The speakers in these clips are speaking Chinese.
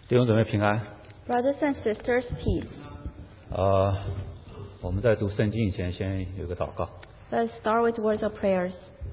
弟兄姊妹平安。 Brothers and sisters, peace. 我们在读圣经以前，先有个祷告。 Let's start with words of prayers.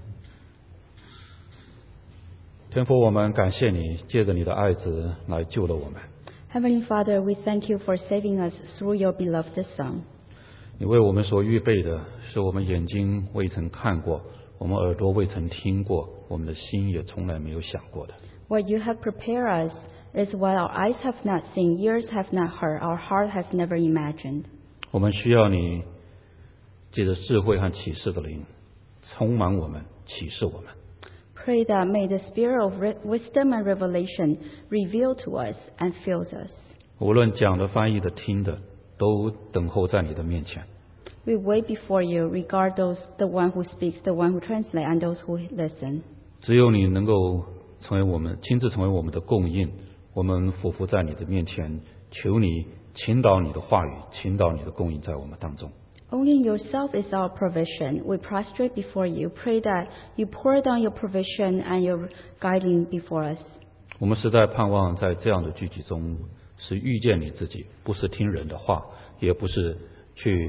天父，我们感谢你，借着你的爱子来救了我们。 Heavenly Father, we thank you for saving us through your beloved Son. 你为我们所预备的，是我们眼睛未曾看过，我们耳朵未曾听过，我们的心也从来没有想过的。 What you have prepared us is what our eyes have not seen, ears have not heard, our heart has never imagined. 我们需要你借着智慧和启示的灵，充满我们，启示我们。 Pray that may the spirit of wisdom and revelation reveal to us and fills us. 无论讲的、翻译的、听的，都等候在你的面前。 We wait before you, regard those, the one who speaks, the one who translates, and those who listen. 只有你能够成为我们亲自成为我们的供应，我们俯伏在你的面前，求你倾倒你的话语，倾倒你的供应在我们当中。 Only yourself is our provision. We prostrate before you. Pray that you pour down your provision and your guiding before us. 我们实在盼望在这样的聚集中，是遇见你自己，不是听人的话，也不是去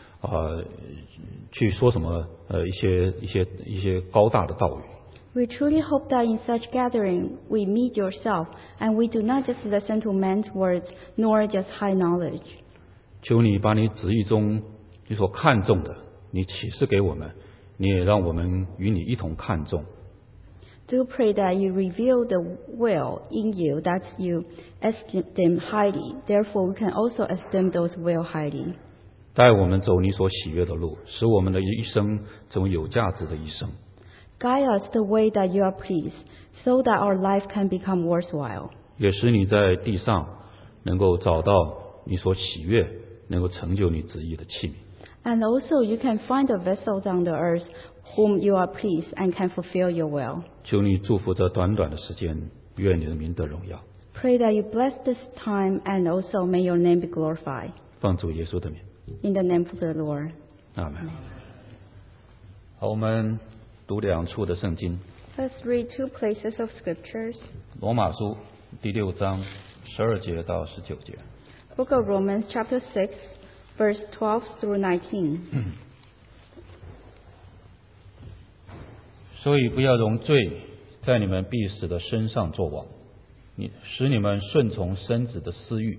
说什么一些高大的道语。 We truly hope that in such gathering we meet yourself, and we do not just listen to men's words, nor just high knowledge. 求你把你旨意中你所看重的，你启示给我们，你也让我们与你一同看重。 Do pray that you reveal the will in you that you esteem highly. Therefore, we can also esteem those will highly. 带我们走你所喜悦的路，使我们的一生成为有价值的一生。 Guide us the way that you are pleased, so that our life can become worthwhile. 也使你在地上能够找到你所喜悦，能够成就你旨意的器皿。 And also you can find the vessels on the earth whom you are pleased and can fulfill your will. 求你祝福这短短的时间，愿你的名得荣耀。 Pray that you bless this time and also may your name be glorified. 奉主耶稣的名， In the name of the Lord. 阿门。好，我们读两处的圣经， Let's read two places of scriptures. 罗马书第6章12节到19节。 Book of Romans chapter 6, verse 12 through 19. 所以不要容罪在你们必死的身上作王，使你们顺从身子的私欲。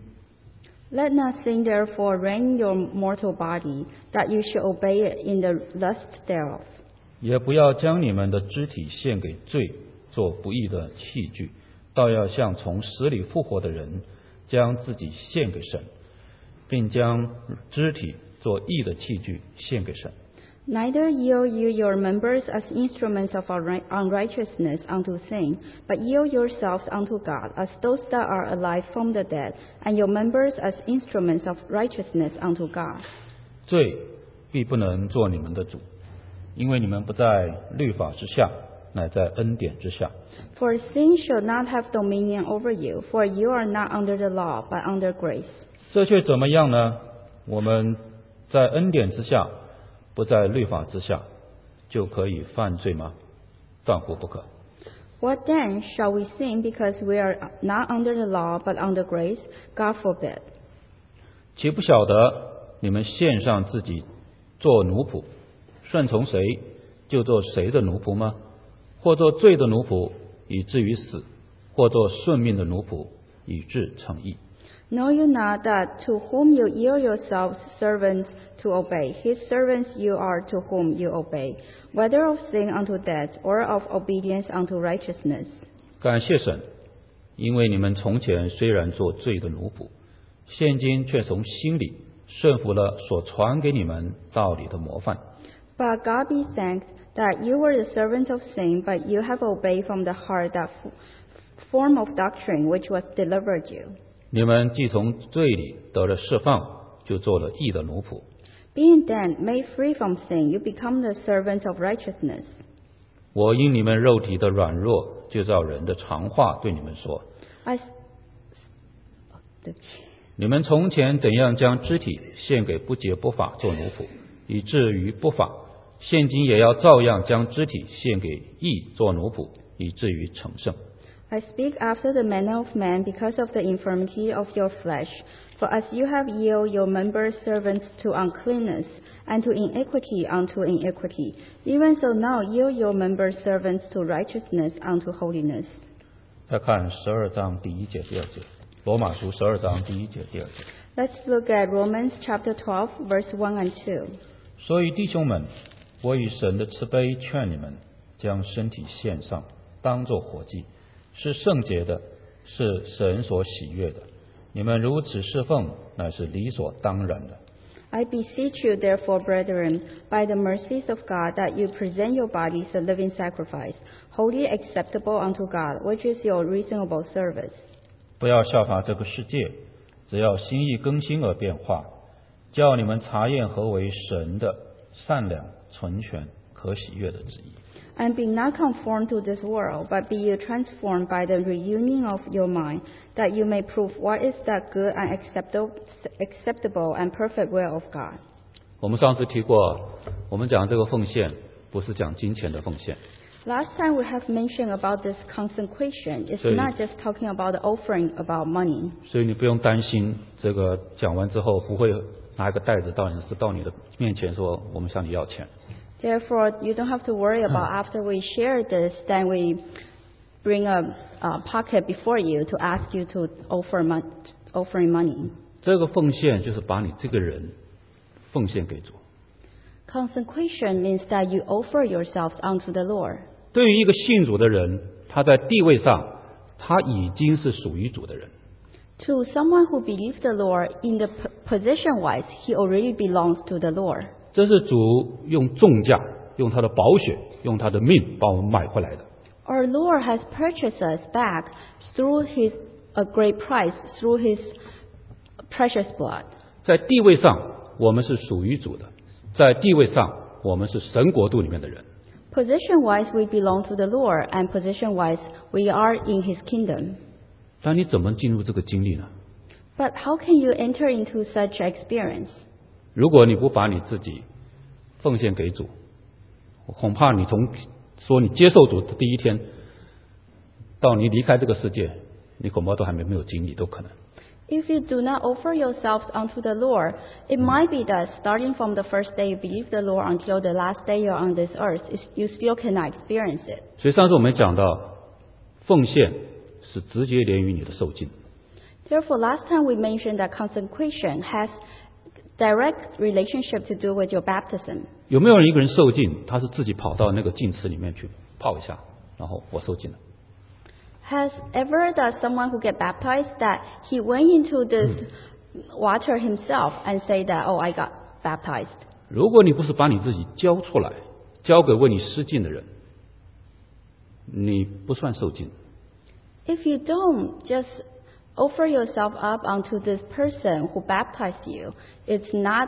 Let not sin therefore reign in your mortal body, that you should obey it in the lust thereof. 也不要将你们的肢体献给罪，做不义的器具，倒要像从死里复活的人，将自己献给神，并将肢体做义的器具献给神。 Neither yield you your members as instruments of unrighteousness unto sin, but yield yourselves unto God as those that are alive from the dead, and your members as instruments of righteousness unto God. 罪必不能做你们的主，因为你们不在律法之下，乃在恩典之下。 For sin shall not have dominion over you, for you are not under the law, but under grace. 这却怎么样呢？我们在恩典之下，不在律法之下，就可以犯罪吗？断乎不可。 What then? Shall we sin because we are not under the law, but under grace? God forbid. 岂不晓得你们献上自己做奴仆，顺从谁就做谁的奴仆吗？或做罪的奴仆，以至于死；或做顺命的奴仆，以致成义。 Know you not that to whom you yield yourselves servants to obey, his servants you are to whom you obey, whether of sin unto death, or of obedience unto righteousness. 感谢神，因为你们从前虽然做罪的奴仆，现今却从心里顺服了所传给你们道理的模范。 But God be thanked that you were the servants of sin, but you have obeyed from the heart that form of doctrine which was delivered you. 你们既从罪里得了释放，就做了义的奴仆。 Being then made free from sin, you become the servants of righteousness. 我因你们肉体的软弱，就照人的常话对你们说：你们从前怎样将肢体献给不洁不法做奴仆，以至于不法，现今也要照样将肢体献给义做奴仆，以至于成圣。 I speak after the manner of man because of the infirmity of your flesh. For as you have yielded your members servants to uncleanness, and to iniquity unto iniquity, even so now yield your members servants to righteousness unto holiness. 再看12章第1节、第2节，罗马书12章第1节、第2节。 Let's look at Romans chapter 12, verse 1 and 2. 所以弟兄们，我以神的慈悲劝你们，将身体献上，当作活祭，是圣洁的，是神所喜悦的。你们如此侍奉，乃是理所当然的。 I beseech you, therefore, brethren, by the mercies of God, that you present your bodies a living sacrifice, wholly acceptable unto God, which is your reasonable service. 不要效法这个世界，只要心意更新而变化，叫你们查验何为神的善良、纯全、可喜悦的旨意。 And be not conformed to this world, but be ye transformed by the renewing of your mind, that you may prove what is that good and acceptable and perfect will of God. 我们上次提过，我们讲这个奉献，不是讲金钱的奉献。 Last time we have mentioned about this consecration. It's not just talking about the offering about money. 所以你不用担心，这个讲完之后不会拿一个袋子到你的面前说，我们向你要钱。 Therefore, you don't have to worry about after we share this, then we bring a pocket before you to ask you to offering money. 这个奉献就是把你这个人奉献给主。 Consecration means that you offer yourselves unto the Lord. 对于一个信主的人，他在地位上，他已经是属于主的人。 To someone who believes the Lord, in the position-wise, he already belongs to the Lord. 这是主用重价，用他的宝血，用他的命把我们买回来的。 Our Lord has purchased us back through a great price, through His precious blood. 在地位上，我们是属于主的；在地位上，我们是神国度里面的人。 Position-wise, we belong to the Lord, and position-wise, we are in His kingdom. 但你怎么进入这个经历呢？ But how can you enter into such experience? 如果你不把你自己奉献给主，恐怕你从说你接受主的第一天到你离开这个世界，你恐怕都还没有经历，都可能。 If you do not offer yourselves unto the Lord, it might be that starting from the first day you believe the Lord until the last day you're on this earth, you still cannot experience it. 所以上次我们讲到，奉献是直接连于你的受尽。 Therefore, last time we mentioned that consecration has direct relationship to do with your baptism. 有没有人一个人受尽，他是自己跑到那个净池里面去泡一下，然后我受尽了？ Has ever that someone who get baptized that he went into this water himself and say that, oh, I got baptized? 如果你不是把你自己交出来，交给为你施尽的人，你不算受尽。 If you don't just offer yourself up unto this person who baptized you, it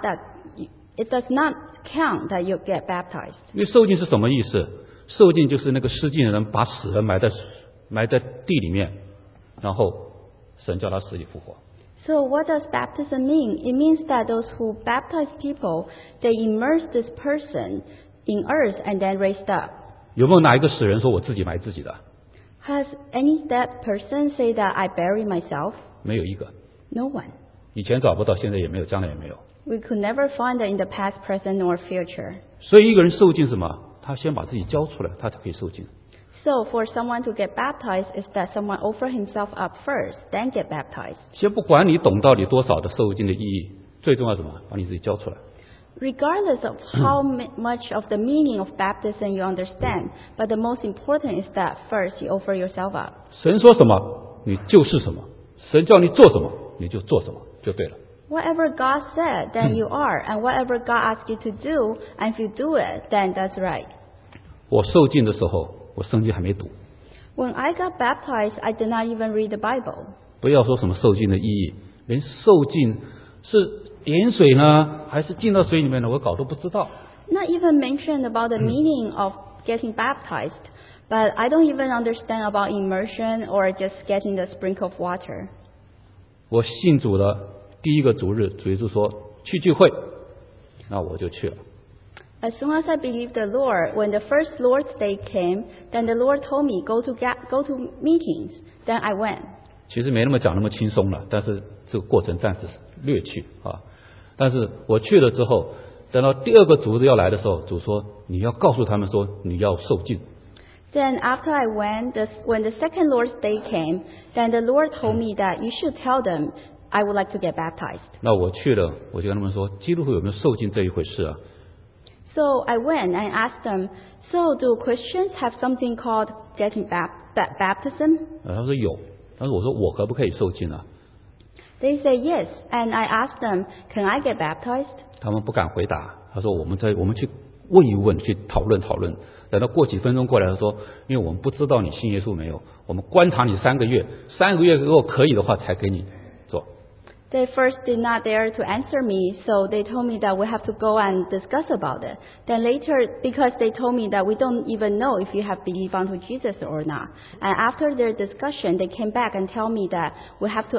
does not count that you get baptized. 因为受尽是什么意思？受尽就是那个施尽的人把死人埋在地里面，然后神叫他死里复活。 So what does baptism mean? It means that those who baptize people, they immerse this person in earth and then raised up. 有没有哪一个死人说我自己埋自己的？ Has any dead person say that I bury myself? 没有一个。 No one. 以前找不到，现在也没有，将来也没有。 We could never find it in the past, present, nor future. 所以一个人受尽什么？他先把自己交出来，他才可以受尽。 So for someone to get baptized is that someone offer himself up first, then get baptized. 先不管你懂到底多少的受尽的意义，最重要什么？把你自己交出来。 Regardless of how much of the meaning of baptism you understand, but the most important is that first you offer yourself up. 神说什么，你就是什么；神叫你做什么，你就做什么，就对了。 Whatever God said, then you are, and whatever God asked you to do, and if you do it, then that's right. 我受尽的时候，我圣经还没读。 When I got baptized, I did not even read the Bible. 不要说什么受尽的意义，连受尽是点水呢，还是进到水里面呢？我搞都不知道。 Not even mentioned about the meaning of getting baptized, but I don't even understand about immersion or just getting the sprinkle of water. 我信主的第一个主日，主耶稣说去聚会，那我就去了。 As soon as I believed the Lord, when the first Lord's Day came, then the Lord told me, go to meetings. Then I went. 其实没那么讲那么轻松了，但是这个过程暂时略去啊。但是我去了之后，等到第二个主日要来的时候，主说你要告诉他们说你要受浸。 Then after I went, when the second Lord's Day came, then the Lord told me that you should tell them I would like to get baptized. 那我去了，我就跟他们说，基督徒有没有受浸这一回事啊？ So I went and asked them, so do Christians have something called getting baptism? 他说有，但是我说我可不可以受浸啊？ They say yes, and I asked them, can I get baptized? 他们不敢回答。他说我们去问一问，去讨论讨论。等到过几分钟过来，他说，因为我们不知道你信耶稣没有，我们观察你3个月，3个月如果可以的话，才给你做。 They first did not dare to answer me, so they told me that we have to go and discuss about it. Then later, because they told me that we don't even know if you have believed unto Jesus or not. And after their discussion, they came back and tell me that we have to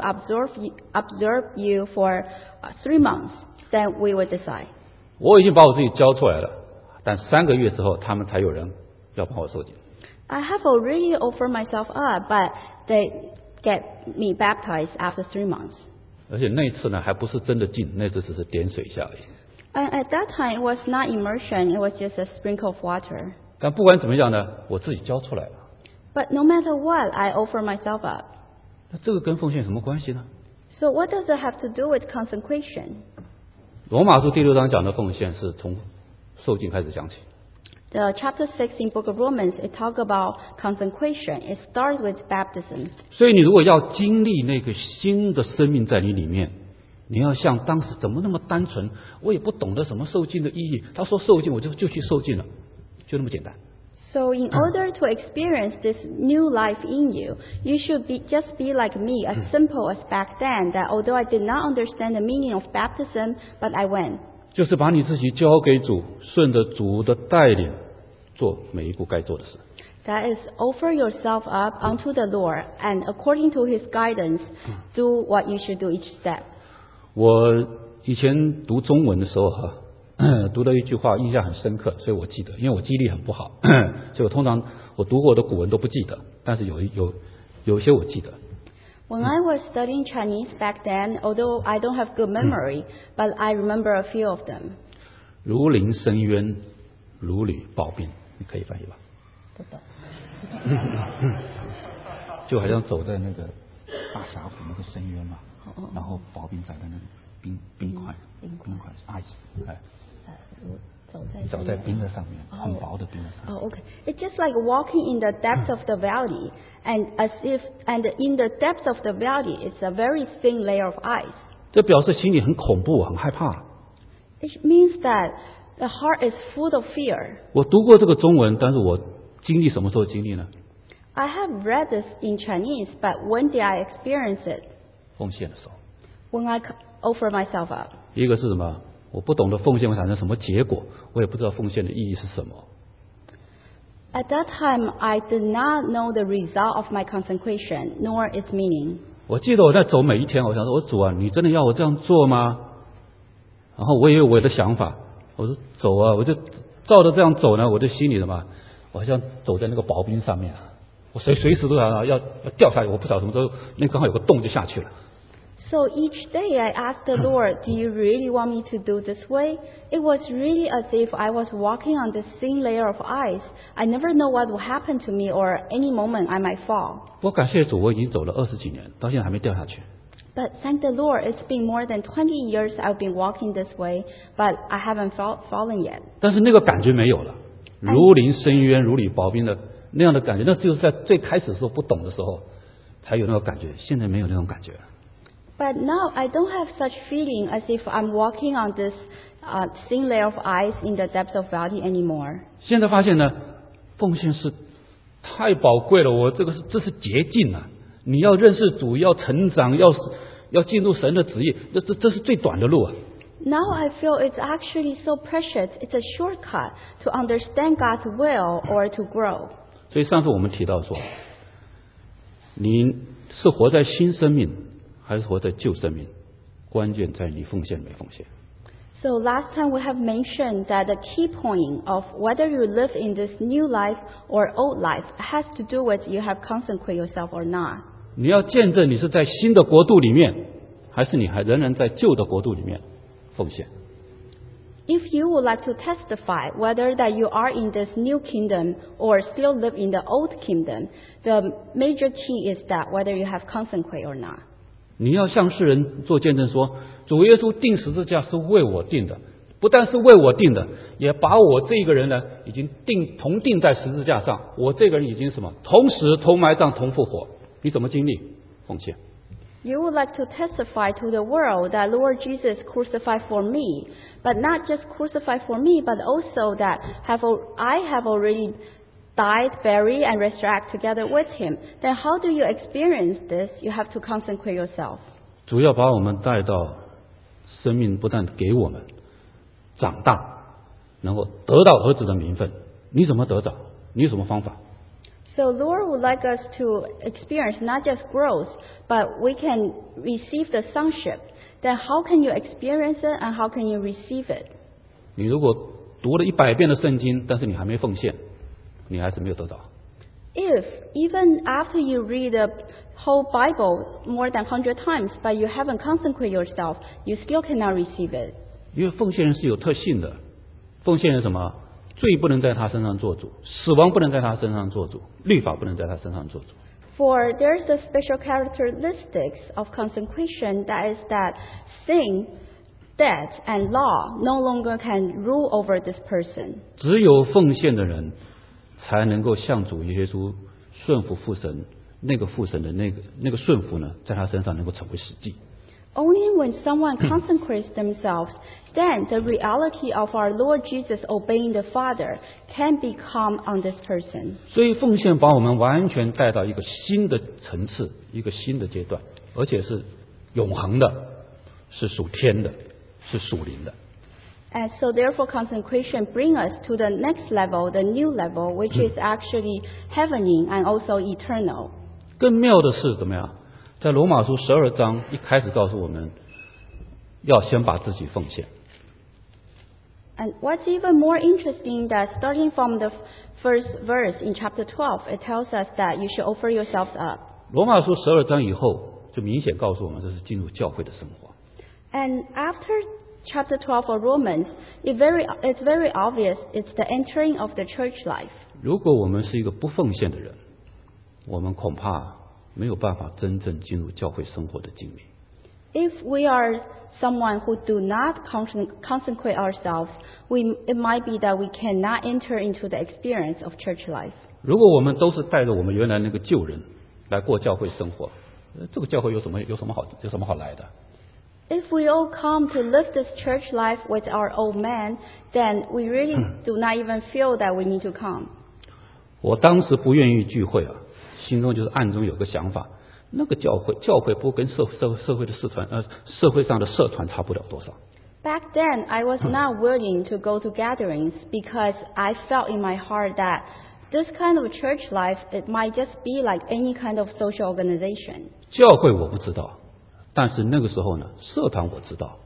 observe you for 3 months. Then we will decide. 我已经把我自己交出来了，但3个月之后，他们才有人要帮我受浸。 I have already offered myself up, but they get me baptized after 3 months. 而且那一次呢，还不是真的浸，那次只是点水一下而已。 And at that time, it was not immersion; it was just a sprinkle of water. 但不管怎么样呢，我自己交出来了。 But no matter what, I offer myself up. 那这个跟奉献有什么关系呢？ So what does it have to do with consecration? 罗马书第6章讲的奉献是从受浸开始讲起。 The chapter 6 in Book of Romans, it talks about consecration. It starts with baptism. 所以你如果要经历那个新的生命在你里面，你要像当时怎么那么单纯，我也不懂得什么受浸的意义。他说受浸，我就去受浸了，就那么简单。 So in order to experience this new life in you, you should just be like me, as simple as back then, that although I did not understand the meaning of baptism, but I went. 就是把你自己交给主，顺着主的带领，做每一步该做的事。 That is, offer yourself up unto the Lord, and according to His guidance, do what you should do each step. 我以前读中文的时候读到一句话印象很深刻，所以我记得，因为我记忆力很不好，所以我通常我读过的古文都不记得，但是有一些我记得。 When I was studying Chinese back then, although I don't have good memory, but I remember a few of them. 如临深渊，如履薄冰，你可以翻译吧？ 不懂。 就好像走在那个大峡谷那个深渊嘛，然后薄冰在那个冰块 ice， 哎，走在冰的上面，很薄的冰的上面。 Oh, okay. It's just like walking in the depths of the valley, and in the depths of the valley, it's a very thin layer of ice. 这表示心里很恐怖，很害怕。 It means that the heart is full of fear. 我读过这个中文，但是我经历什么时候经历呢？ I have read this in Chinese, but when did I experience it? 奉献的时候。 When I offer myself up. 一个是什么？我不懂得奉献会产生什么结果，我也不知道奉献的意义是什么。 At that time, I did not know the result of my consecration, nor its meaning. 我记得我在走每一天，我想说，我主啊，你真的要我这样做吗？然后我也有我的想法，我说走啊，我就照着这样走呢，我的心里的嘛，我好像走在那个薄冰上面，我随时都要掉下去，我不晓得什么时候，那刚好有个洞就下去了。 So each day I asked the Lord, do you really want me to do this way? It was really as if I was walking on this thin layer of ice. I never know what will happen to me, or any moment I might fall. 我感谢主，我已经走了20几年，到现在还没掉下去。 But thank the Lord, it's been more than 20 years I've been walking this way, but I haven't fallen yet. 但是那个感觉没有了，如临深渊，如履薄冰的那样的感觉，那就是在最开始的时候不懂的时候才有那个感觉，现在没有那种感觉了。 But now I don't have such feeling as if I'm walking on this thin layer of ice in the depths of valley anymore. 现在发现呢，奉献是太宝贵了，这是捷径啊！你要认识主，要成长，要进入神的旨意，这是最短的路啊！ Now I feel it's actually so precious. It's a shortcut to understand God's will or to grow. 所以上次我们提到说，你是活在新生命，还是活在旧生命？关键在你奉献没奉献。 So last time we have mentioned that the key point of whether you live in this new life or old life has to do with you have consecrated yourself or not. 你要见证你是在新的国度里面，还是你还仍然在旧的国度里面奉献。 If you would like to testify whether that you are in this new kingdom or still live in the old kingdom, the major key is that whether you have consecrated or not. 你要向世人做见证说，主耶稣钉十字架是为我钉的，不但是为我钉的，也把我这个人呢已经同钉在十字架上，我这个人已经什么同死同埋葬同复活。你怎么经历奉献？ You would like to testify to the world that Lord Jesus crucified for me, but not just crucified for me, but also that I have already died, buried, and resurrected together with him. Then how do you experience this? You have to consecrate yourself. 主要把我们带到生命不但给我们长大，能够得到儿子的名分。你怎么得着？你有什么方法？ So Lord would like us to experience not just growth, but we can receive the sonship. Then how can you experience it and how can you receive it? 你如果读了100遍的圣经，但是你还没奉献，你还是没有得到。 If, even after you read the whole Bible more than 100 times, but you haven't consecrated yourself, you still cannot receive it. 因为奉献人是有特性的，奉献人什么？罪不能在他身上做主，死亡不能在他身上做主，律法不能在他身上做主。 For there's the special characteristics of consecration, that is that sin, death, and law no longer can rule over this person. 只有奉献的人，才能够向主耶稣顺服父神，那个父神的那个顺服呢，在他身上能够成为实际。 Only when someone consecrates themselves, then the reality of our Lord Jesus obeying the Father can become on this person. 所以奉献把我们完全带到一个新的层次，一个新的阶段，而且是永恒的，是属天的，是属灵的。 And so therefore consecration brings us to the next level, the new level, which is actually heavenly and also eternal. 更妙的是怎么样？在罗马书12章一开始告诉我们，要先把自己奉献。 And what's even more interesting that starting from the first verse in chapter 12, it tells us that you should offer yourselves up. 罗马书12章以后，就明显告诉我们，这是进入教会的生活。 And after chapter 12 of Romans, it's very obvious it's the entering of the church life. 如果我们是一个不奉献的人，我们恐怕没有办法真正进入教会生活的经历。 If we are someone who do not consecrate ourselves, it might be that we cannot enter into the experience of church life. 如果我们都是带着我们原来那个旧人来过教会生活，这个教会有什么好来的？ If we all come to live this church life with our old man, then we really do not even feel that we need to come. 我当时不愿意聚会啊，心中就是暗中有个想法，那个教会不跟社会的社会上的社团差不了多少。 Back then, I was not willing to go to gatherings because I felt in my heart that this kind of church life, it might just be like any kind of social organization. 教会我不知道，但是那个时候呢，社团我知道。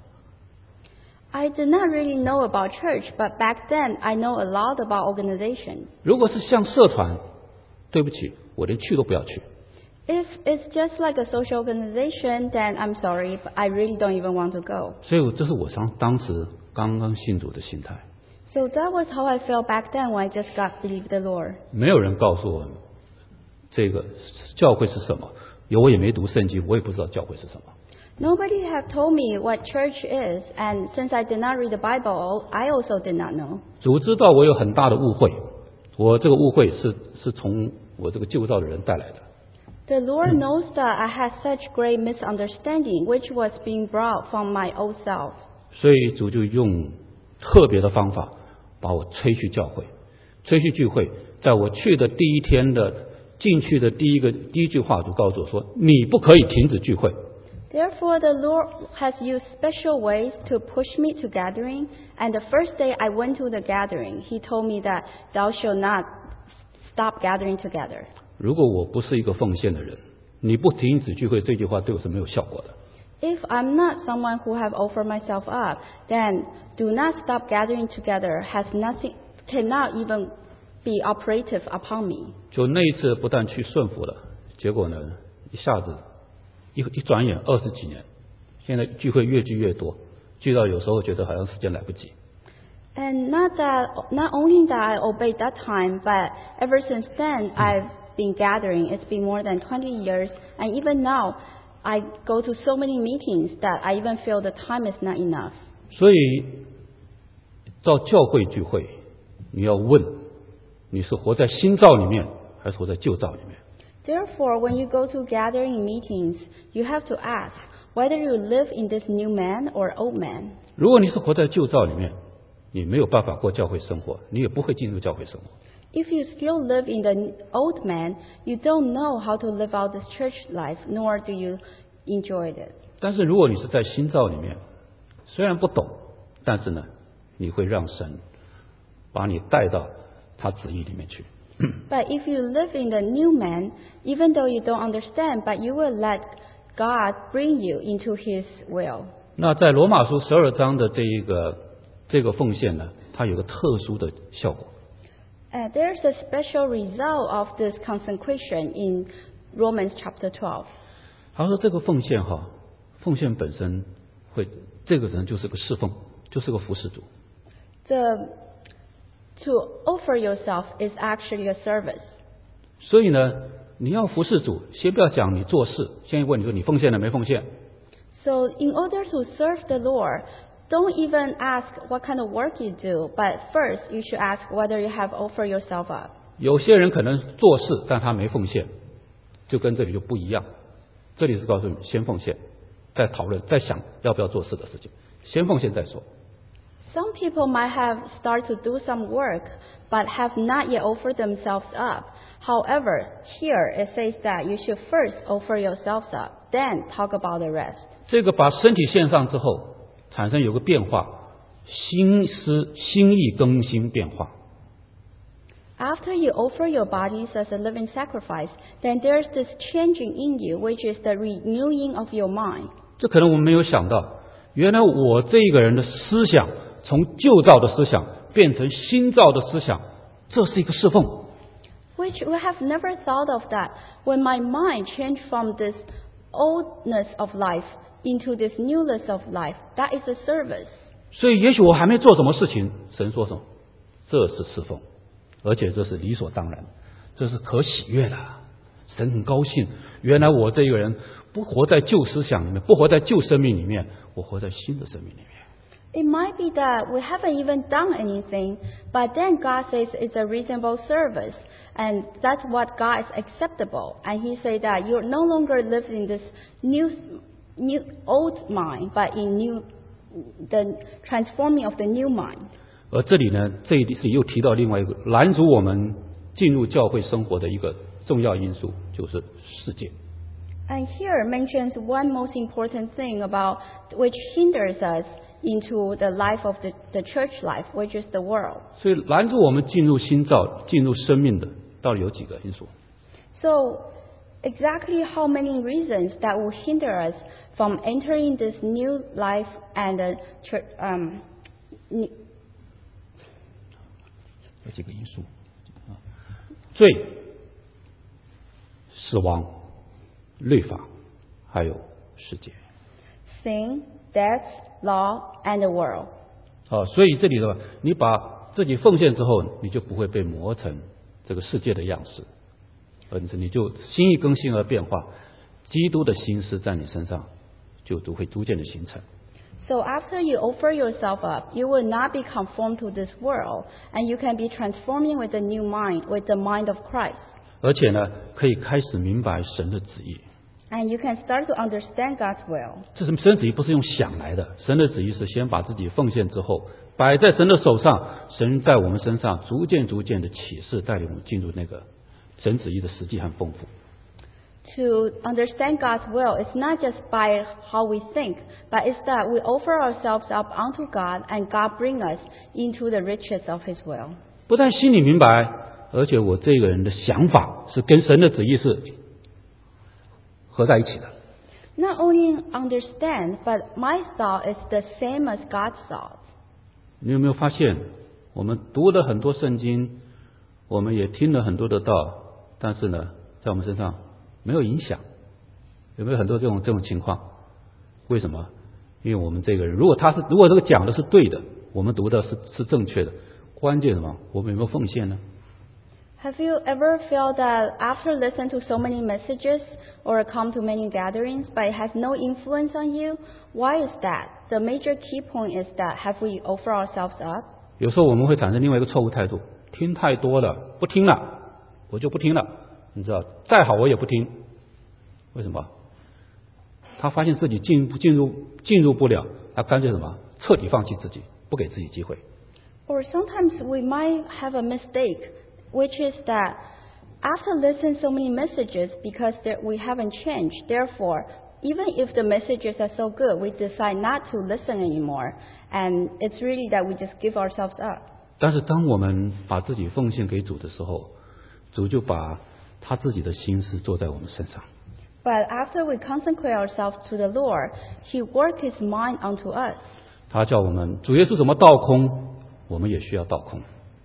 I did not really know about church, but back then I know a lot about organizations. 如果是像社团，对不起，我连去都不要去。 If it's just like a social organization, then I'm sorry, but I really don't even want to go. 所以这是我当时刚刚信主的心态。 So that was how I felt back then when I just got believed the Lord. 没有人告诉我这个教会是什么，我也没读圣经，我也不知道教会是什么。 Nobody had told me what church is, and since I did not read the Bible, I also did not know. 主知道我有很大的误会，我这个误会是从我这个旧造的人带来的。 The Lord knows that I had such great misunderstanding, which was being brought from my old self. 所以主就用特别的方法把我催去教会，催去聚会。在我去的第一天的进去的第一句话，主告诉我说：“你不可以停止聚会。” Therefore, the Lord has used special ways to push me to gathering. And the first day I went to the gathering, He told me that thou shalt not stop gathering together. 如果我不是一个奉献的人，你不停止聚会这句话对我是没有效果的。 If I'm not someone who have offered myself up, then do not stop gathering together has nothing, cannot even be operative upon me. 就那一次不但去顺服了，结果呢，一下子一转眼20几年，现在聚会越聚越多，聚到有时候觉得好像时间来不及。 And not only that I obeyed that time, but ever since then I've been gathering. It's been more than 20 years, and even now I go to so many meetings that I even feel the time is not enough. 所以到教会聚会，你要问你是活在新造里面，还是活在旧造里面。 Therefore, when you go to gathering meetings, you have to ask whether you live in this new man or old man. 如果你是活在旧造里面，你没有办法过教会生活，你也不会进入教会生活。 If you still live in the old man, you don't know how to live out this church life, nor do you enjoy it. 但是如果你是在新造里面，虽然不懂，但是呢，你会让神把你带到他旨意里面去。 But if you live in the new man, even though you don't understand, but you will let God bring you into His will. 那在罗马书12章的这个奉献呢，它有个特殊的效果。 There's a special result of this consecration in Romans chapter 12. 他说这个奉献奉献本身这个人就是个侍奉，就是个服侍主。 To offer yourself is actually a service. 所以呢，你要服侍主，先不要讲你做事，先问你说你奉献了没奉献。 So in order to serve the Lord, don't even ask what kind of work you do, but first you should ask whether you have offered yourself up. 有些人可能做事，但他没奉献，就跟这里就不一样。这里是告诉你先奉献，再讨论，再想要不要做事的事情，先奉献再说。 Some people might have started to do some work, but have not yet offered themselves up. However, here it says that you should first offer yourselves up, then talk about the rest. 这个把身体献上之后，产生有个变化，心意更新变化。 After you offer your bodies as a living sacrifice, then there's this changing in you, which is the renewing of your mind. 这可能我们没有想到，原来我这个人的思想从旧造的思想变成新造的思想，这是一个侍奉。 Which we have never thought of that. When my mind changed from this oldness of life into this newness of life, that is a service. 所以也许我还没做什么事情，神说什么？这是侍奉，而且这是理所当然，这是可喜悦的。神很高兴，原来我这个人不活在旧思想里面，不活在旧生命里面，我活在新的生命里面。 It might be that we haven't even done anything, but then God says it's a reasonable service, and that's what God is acceptable. And He said that you no longer live in this new old mind, but in the transforming of the new mind. 而这里呢，这里又提到另外一个拦阻我们进入教会生活的一个重要因素，就是世界。 And here mentions one most important thing about which hinders us into the life of the church life, which is the world. 所以拦住我们进入新造、进入生命的，到底有几个因素？ So exactly how many reasons that will hinder us from entering this new life and the church? 有几个因素啊？罪、死亡、律法，还有世界。 Sin, death, law, and the world. 所以这里的你把自己奉献之后，你就不会被磨成这个世界的样式，而你就心意更新而变化，基督的心思在你身上就都会逐渐的形成。 So after you offer yourself up, you will not be conformed to this world, and you can be transforming with a new mind, with the mind of Christ. 而且呢，可以开始明白神的旨意。 And you can start to understand God's will. 这是神旨意不是用想来的，神的旨意是先把自己奉献之后，摆在神的手上，神在我们身上逐渐的启示，带领我们进入那个神旨意的实际和丰富。 To understand God's will, it's not just by how we think, but it's that we offer ourselves up unto God, and God bring us into the riches of His will. 不但心里明白，而且我这个人的想法是跟神的旨意是合在一起的。 Not only understand, but my thought is the same as God's thought. 你有没有发现，我们读了很多圣经，我们也听了很多的道，但是呢，在我们身上没有影响？有没有很多这种情况？为什么？因为我们这个人，如果这个讲的是对的，我们读的是正确的，关键什么？我们有没有奉献呢？ Have you ever felt that after listening to so many messages or come to many gatherings, but it has no influence on you? Why is that? The major key point is that have we offered ourselves up? 有时候我们会产生另外一个错误态度，听太多了，不听了，我就不听了。你知道，再好我也不听。为什么？他发现自己进入不了，他干脆什么？彻底放弃自己，不给自己机会。 Or sometimes we might have a mistake, which is that after listening so many messages, because we haven't changed, therefore, even if the messages are so good, we decide not to listen anymore. And it's really that we just give ourselves up. 但是当我们把自己奉献给主的时候，主就把他自己的心思做在我们身上。 But after we consecrate ourselves to the Lord, He worked His mind onto us. 他叫我们，主耶稣怎么倒空，我们也需要倒空。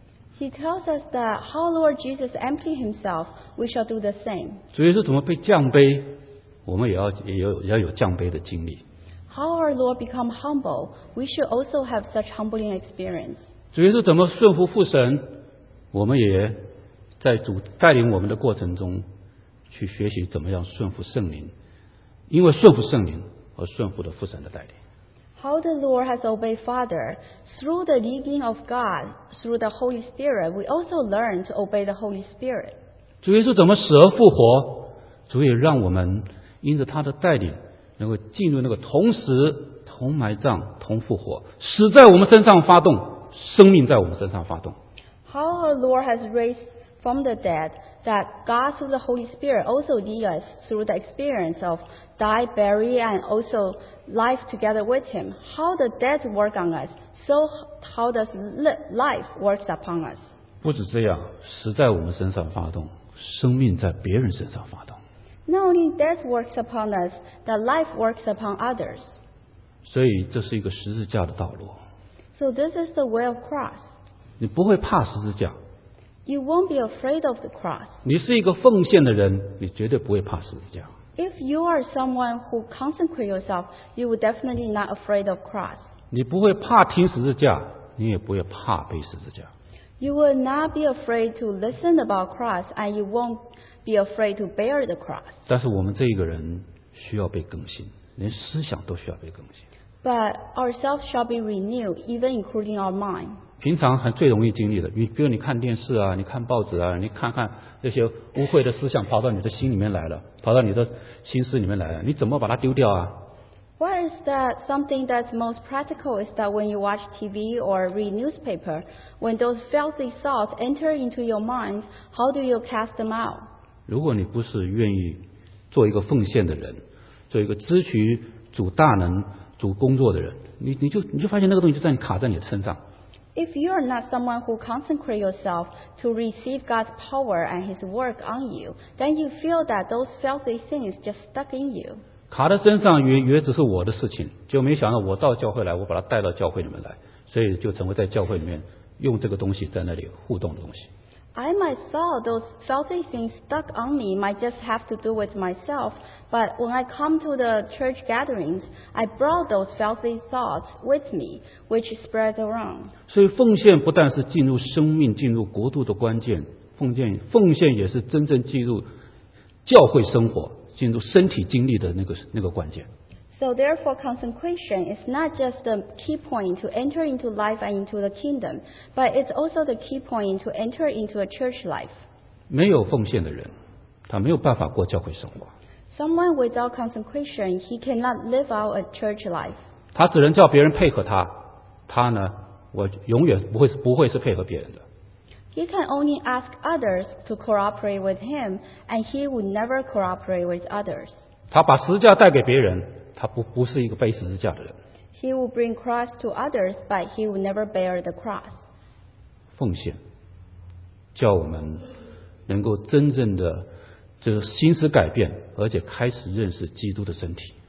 He tells us that how Lord Jesus emptied Himself, we shall do the same. 主耶稣怎么被降卑，我们也要有降卑的经历。 How our Lord become humble, we should also have such humbling experience. 主耶稣怎么顺服父神，我们也在主带领我们的过程中去学习怎么样顺服圣灵，因为顺服圣灵而顺服了父神的带领。 How the Lord has obeyed Father. Through the leading of God, through the Holy Spirit, we also learn to obey the Holy Spirit. 主耶稣怎么死而复活，主也让我们因着他的带领，能够进入那个同时同埋葬同复活，死在我们身上发动，生命在我们身上发动。 How our Lord has raised from the dead, that God through the Holy Spirit also lead us through the experience of die, bury, and also life together with Him. How the dead work on us, so how does life works upon us. 不止这样，死在我们身上发动，生命在别人身上发动。 Not only death works upon us, that life works upon others. 所以这是一个十字架的道路。 So this is the way of cross. 你不会怕十字架， You won't be afraid of the cross. 你是一个奉献的人，你绝对不会怕十字架。 If you are someone who consecrate yourself, you will definitely not afraid of cross. 你不会怕听十字架，你也不会怕背十字架。 You will not be afraid to listen about cross, and you won't be afraid to bear the cross. 但是我们这一个人需要被更新，连思想都需要被更新。 But ourselves shall be renewed, even including our mind. 平常最容易经历的，比如你看电视啊，你看报纸啊，你看看这些污秽的思想跑到你的心里面来了，跑到你的心思里面来了，你怎么把它丢掉啊？ What is that something that's most practical is that when you watch TV or read newspaper, when those filthy thoughts enter into your minds, how do you cast them out? 如果你不是愿意做一个奉献的人，做一个支取主大能、主工作的人，你就发现那个东西就在你卡在你的身上。 If you are not someone who consecrate yourself to receive God's power and His work on you, then you feel that those filthy things just stuck in you. 卡在身上以为只是我的事情，就没想到我到教会来，我把它带到教会里面来，所以就成为在教会里面用这个东西在那里互动的东西。 I myself, those filthy things stuck on me might just have to do with myself, but when I come to the church gatherings, I brought those filthy thoughts with me, which spreads around. 所以奉献不但是进入生命、进入国度的关键，奉献也是真正进入教会生活、进入身体经历的那个关键。 So therefore, consecration is not just the key point to enter into life and into the kingdom, but it's also the key point to enter into a church life. 没有奉献的人，他没有办法过教会生活， Someone without consecration, he cannot live out a church life. 他只能叫别人配合他，他呢，我永远不会是配合别人的。 He can only ask others to cooperate with him, and he would never cooperate with others. 他把十字架带给别人，他不是一个背十字架的人。 He will bring cross to others, but he will never bear the cross. 奉献，叫我们能够真正的这个心思改变，而且开始认识基督的身体。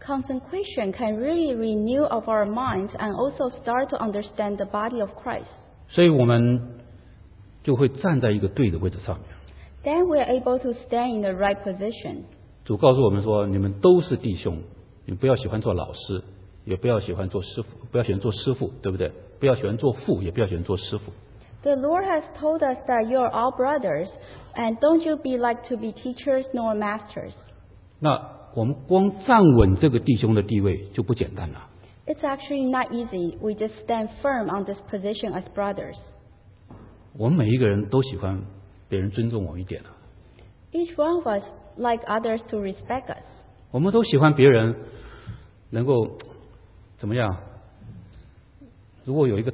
consecration can really renew of our minds and also start to understand the body of Christ. 所以我们就会站在一个对的位置上面。 Then we are able to stand in the right position. 主告诉我们说，你们都是弟兄，你不要喜欢做老师，也不要喜欢做师傅，不要喜欢做师傅，对不对？不要喜欢做父，也不要喜欢做师傅。 The Lord has told us that you are all brothers, and don't you be like to be teachers nor masters. 那我们光站稳这个弟兄的地位就不简单了。 It's actually not easy. We just stand firm on this position as brothers. 我们每一个人都喜欢别人尊重我们一点。 Each one of us like others to respect us. 我们都喜欢别人能够怎么样？如果有个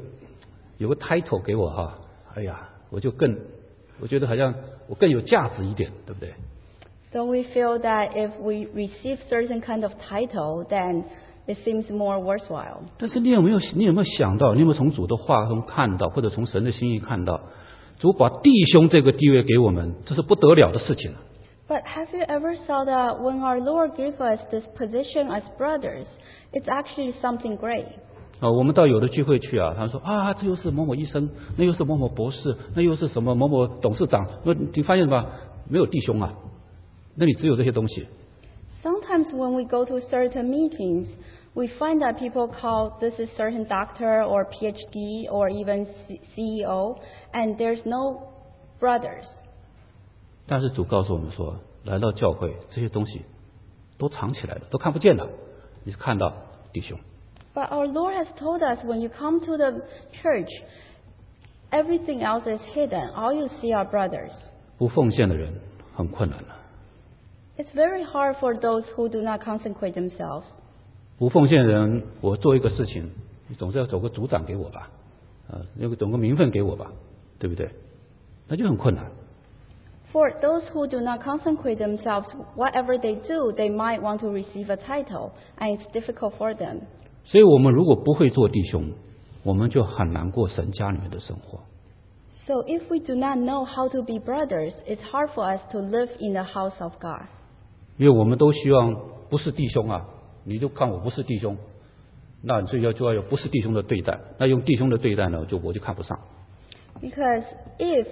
title 给我哈，哎呀，我觉得好像我更有价值一点，对不对？ Don't we feel that if we receive certain kind of title, then it seems more worthwhile? 但是你有没有想到，你有没有从主的话中看到，或者从神的心意看到，主把弟兄这个地位给我们，这是不得了的事情。 But have you ever saw that when our Lord gave us this position as brothers, it's actually something great? 我们到有的聚会去啊，他说啊，这又是某某医生，那又是某某博士，那又是什么某某董事长，你发现吧，没有弟兄啊，那里只有这些东西。 Sometimes when we go to certain meetings, we find that people call this is certain doctor or PhD or even CEO, and there's no brothers. 但是主告诉我们说，来到教会这些东西都藏起来了，都看不见了，你是看到弟兄。 But our Lord has told us when you come to the church, everything else is hidden. All you see are brothers. 不奉献的人很困难了。 It's very hard for those who do not consecrate themselves. 不奉献的人，我做一个事情，你总是要走个组长给我吧，要走个名分给我吧，对不对？那就很困难。 For those who do not consecrate themselves, whatever they do, they might want to receive a title, and it's difficult for them. 所以我们如果不会做弟兄，我们就很难过神家里面的生活。 So if we do not know how to be brothers, it's hard for us to live in the house of God. 因为我们都希望不是弟兄啊，你就看我不是弟兄，那就要有不是弟兄的对待，那用弟兄的对待呢，我就看不上。 Because if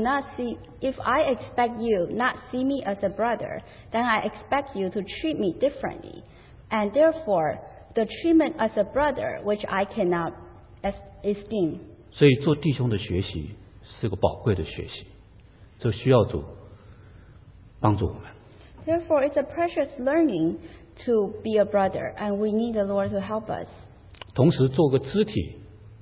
I expect you not see me as a brother, then I expect you to treat me differently. And therefore, the treatment as a brother, which I cannot esteem. 所以做弟兄的学习是个宝贵的学习，这需要主帮助我们。 Therefore, it's a precious learning to be a brother, and we need the Lord to help us. 同时做个肢体，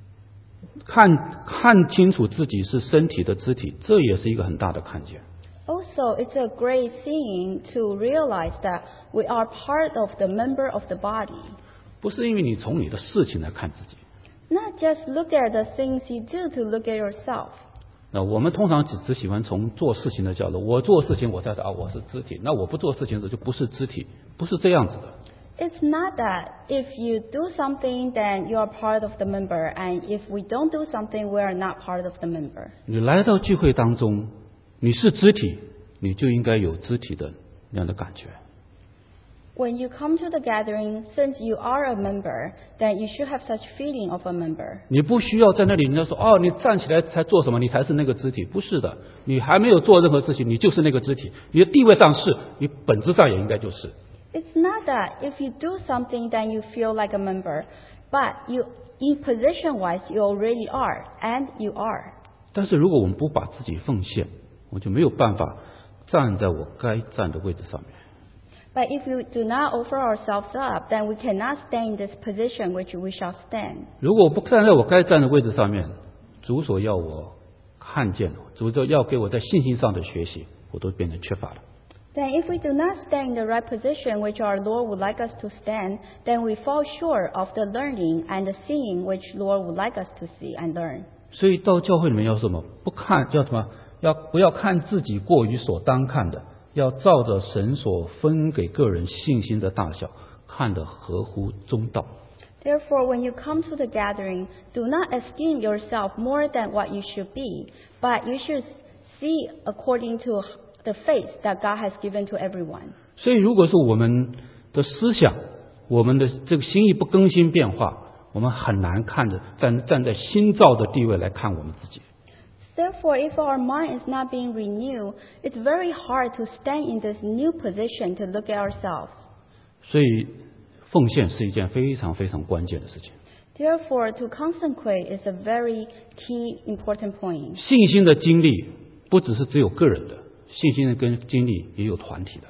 看清楚自己是身体的肢体，这也是一个很大的看见。 Also, it's a great thing to realize that we are part of the member of the body. 不是因为你从你的事情来看自己。 Not just look at the things you do to look at yourself. 那我们通常只喜欢从做事情的角度，我做事情我在这我是肢体，那我不做事情的就不是肢体，不是这样子的。 It's not that if you do something, then you are part of the member, and if we don't do something, we are not part of the member. 你来到聚会当中，你是肢体，你就应该有肢体的那样的感觉。 When you come to the gathering, since you are a member, then you should have such feeling of a member. 你不需要在那里人家说哦，你站起来才做什么，你才是那个肢体，不是的，你还没有做任何事情，你就是那个肢体。你的地位上是，你本质上也应该就是。 It's not that if you do something, then you feel like a member, but in position-wise, you already are, and you are. 但是如果我们不把自己奉献，我就没有办法站在我该站的位置上面。 But if we do not offer ourselves up, then we cannot stay in this position which we shall stand. 如果我不站在我该站的位置上面，主所要我看见，主所要给我在信心上的学习，我都变得缺乏了。 Then if we do not stand in the right position which our Lord would like us to stand, then we fall short of the learning and the seeing which Lord would like us to see and learn. 所以到教会里面要什么？不要看自己过于所当看的，要照着神所分给个人信心的大小，看得合乎中道。 Therefore, when you come to the gathering, do not esteem yourself more than what you should be, but you should see according to the faith that God has given to everyone. 所以如果是我们的思想， 我们的这个心意不更新变化，我们很难看着站在新造的地位来看我们自己。 Therefore, if our mind is not being renewed, it's very hard to stand in this new position to look at ourselves. 所以奉献是一件非常非常关键的事情。 Therefore, to consecrate is a very key important point. 信心的经历不只是只有个人的，信心的经历也有团体的。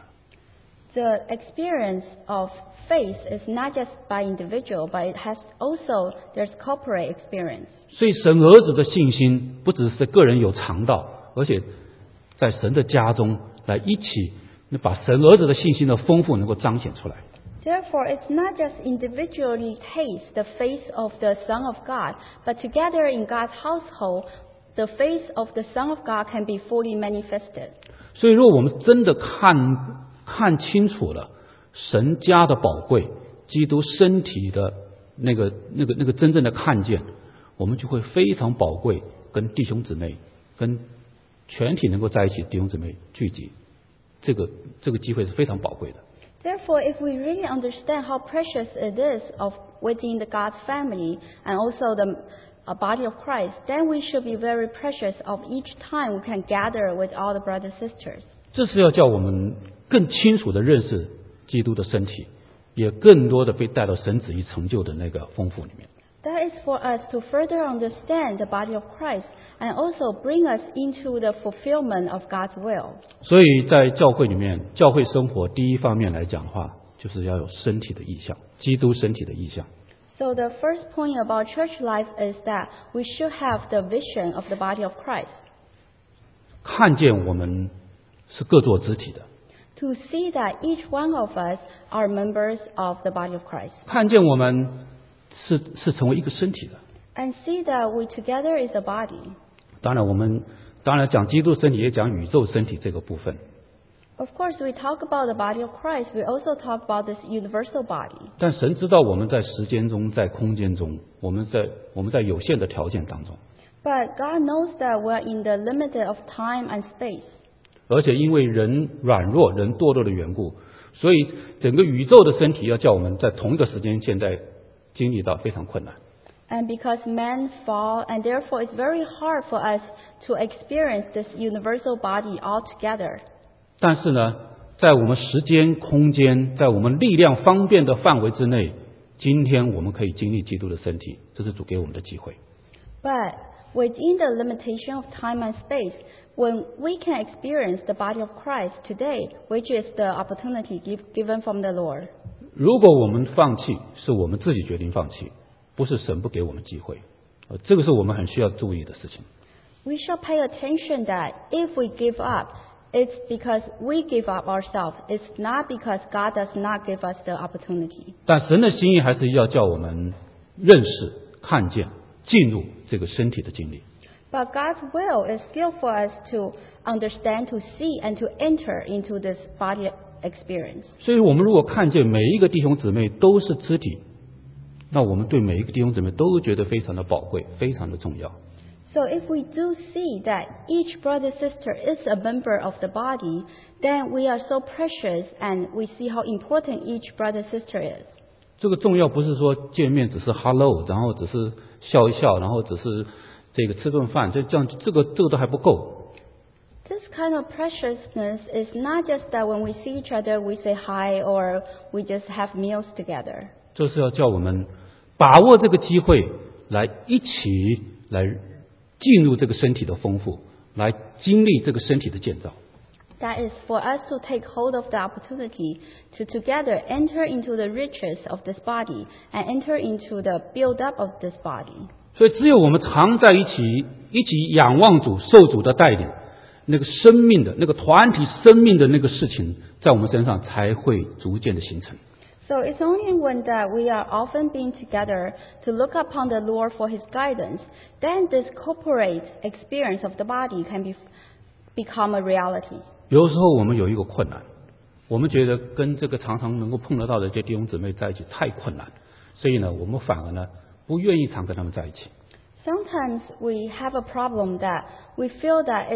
The experience of faith is not just by individual, but it has also there's corporate experience. 所以神儿子的信心不只是个人有尝到，而且在神的家中来一起把神儿子的信心的丰富能够彰显出来。 Therefore, it's not just individually taste the faith of the Son of God, but together in God's household, the faith of the Son of God can be fully manifested. 所以，如果我们真的看清楚了神家的宝贵，基督身体的那个真正的看见，我们就会非常宝贵，跟弟兄姊妹、跟全体能够在一起的弟兄姊妹聚集，这个机会是非常宝贵的。 Therefore, if we really understand how precious it is of within the God's family and also the body of Christ, then we should be very precious of each time we can gather with all the brothers and sisters. 这是要叫我们更清楚地认识基督的身体，也更多的被带到神旨意成就的那个丰富里面。 That is for us to further understand the body of Christ and also bring us into the fulfillment of God's will. 所以在教会里面，教会生活第一方面来讲的话，就是要有身体的意象，基督身体的意象。 So the first point about church life is that we should have the vision of the body of Christ. 看见我们是各作肢体的， To see that each one of us are members of the body of Christ. 看见我们是成为一个身体的。 And see that we together is a body. 当然讲基督身体，也讲宇宙身体这个部分。 Of course, we talk about the body of Christ. We also talk about this universal body. 但神知道我们在时间中，在空间中，我们在有限的条件当中。 But God knows that we're in the limit of time and space. 而且因为人软弱、人堕落的缘故，所以整个宇宙的身体要叫我们在同一个时间现在经历到非常困难。 And because men fall, and therefore it's very hard for us to experience this universal body all together. 但是呢，在我们时间、空间，在我们力量方便的范围之内，今天我们可以经历基督的身体，这是主给我们的机会。 But within the limitation of time and space, when we can experience the body of Christ today, which is the opportunity given from the Lord. 如果我们放弃，是我们自己决定放弃，不是神不给我们机会。这个是我们很需要注意的事情。 We shall pay attention that if we give up, it's because we give up ourselves. It's not because God does not give us the opportunity. 但神的心意还是要叫我们认识、看见、进入这个身体的经历。 But God's will is still for us to understand, to see, and to enter into this body experience. 所以我们如果看见每一个弟兄姊妹都是肢体，那我们对每一个弟兄姊妹都觉得非常的宝贵，非常的重要。 So if we do see that each brother sister is a member of the body, then we are so precious and we see how important each brother sister is. 这个重要不是说见面只是 hello， 然后只是笑一笑，然后只是这个吃顿饭，这样这个都还不够。 This kind of preciousness is not just that when we see each other we say hi or we just have meals together. 这是要叫我们把握这个机会，来一起来进入这个身体的丰富，来经历这个身体的建造。 That is for us to take hold of the opportunity to together enter into the riches of this body and enter into the build-up of this body. 所以只有我们常在一起仰望主、受主的带领，那个生命的那个团体生命的那个事情，在我们身上才会逐渐的形成。 So it's only when that we are often being together to look upon the Lord for His guidance, then this corporate experience of the body can become a reality. 有时候我们有一个困难，我们觉得跟这个常常能够碰得到的这些弟兄姊妹在一起太困难，所以呢，我们反而呢不愿意常跟他们在一起。 Sometimes we have a problem that we feel that it's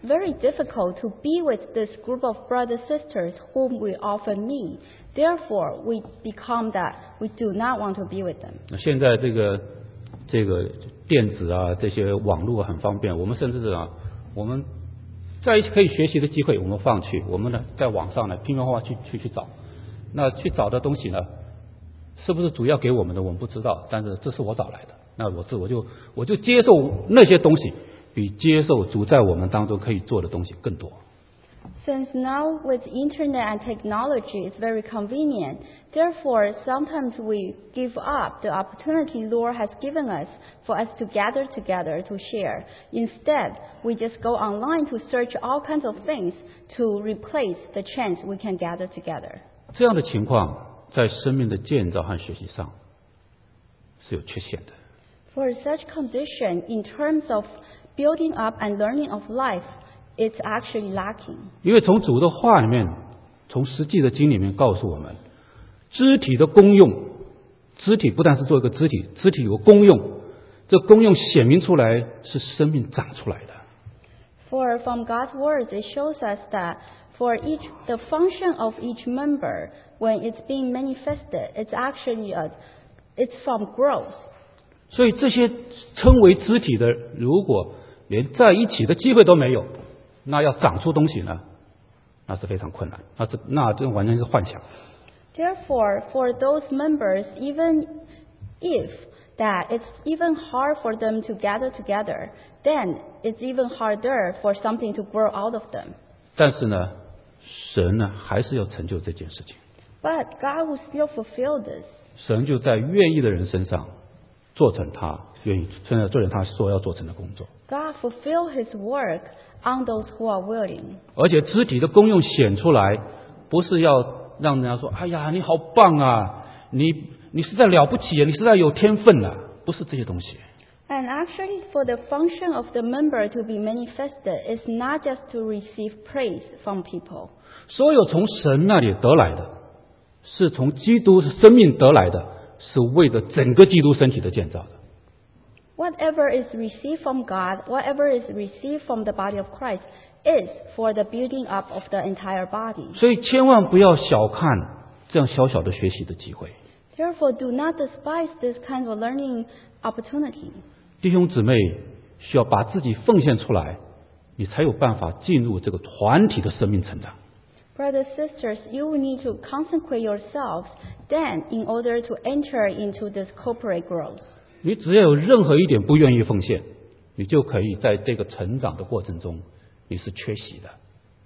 very difficult to be with this group of brothers sisters whom we often meet. Therefore, we become that we do not want to be with them. 那现在这个电子啊，这些网络很方便，我们甚至我们在一起可以学习的机会，我们放弃，我们呢在网上呢拼命花去找，那去找的东西呢，是不是主要给我们的我们不知道，但是这是我找来的，那我就接受那些东西，比接受主在我们当中可以做的东西更多。 Since now with internet and technology it's very convenient, therefore sometimes we give up the opportunity Lord has given us for us to gather together to share. Instead, we just go online to search all kinds of things to replace the chance we can gather together. 这样的情况在生命的建造和学习上是有缺陷的。 For such condition, in terms of building up and learning of life, it's actually lacking. 因为从主的话里面，从实际的经里面告诉我们，肢体的功用，肢体不但是做一个肢体，肢体有功用，这功用显明出来是生命长出来的。 For from God's words, it shows us that for the function of each member, when it's being manifested, it's actually it's from growth. 所以这些称为肢体的，如果连在一起的机会都没有，那要长出东西呢，那是非常困难，那这完全是幻想。 Therefore, for those members, even if that it's even hard for them to gather together, then it's even harder for something to grow out of them. 但是呢，神呢还是要成就这件事情。 But God will still fulfill this. 神就在愿意的人身上做成他愿意做成他所要做成的工作。 God fulfill His work on those who are willing. 而且肢体的功用显出来，不是要让人家说：“哎呀，你好棒啊，你实在了不起啊，你实在有天分啊。”不是这些东西。 And actually, for the function of the member to be manifested, is not just to receive praise from people. 所有从神那里得来的，是从基督生命得来的，是为了整个基督身体的建造的。 Whatever is received from God, whatever is received from the body of Christ, is for the building up of the entire body. 所以千万不要小看这样小小的学习的机会。 Therefore, do not despise this kind of learning opportunity. 弟兄姊妹需要把自己奉献出来，你才有办法进入这个团体的生命成长。 Brothers, sisters, you will need to consecrate yourselves then in order to enter into this corporate growth. 你只要有任何一点不愿意奉献，你就可以在这个成长的过程中，你是缺席的。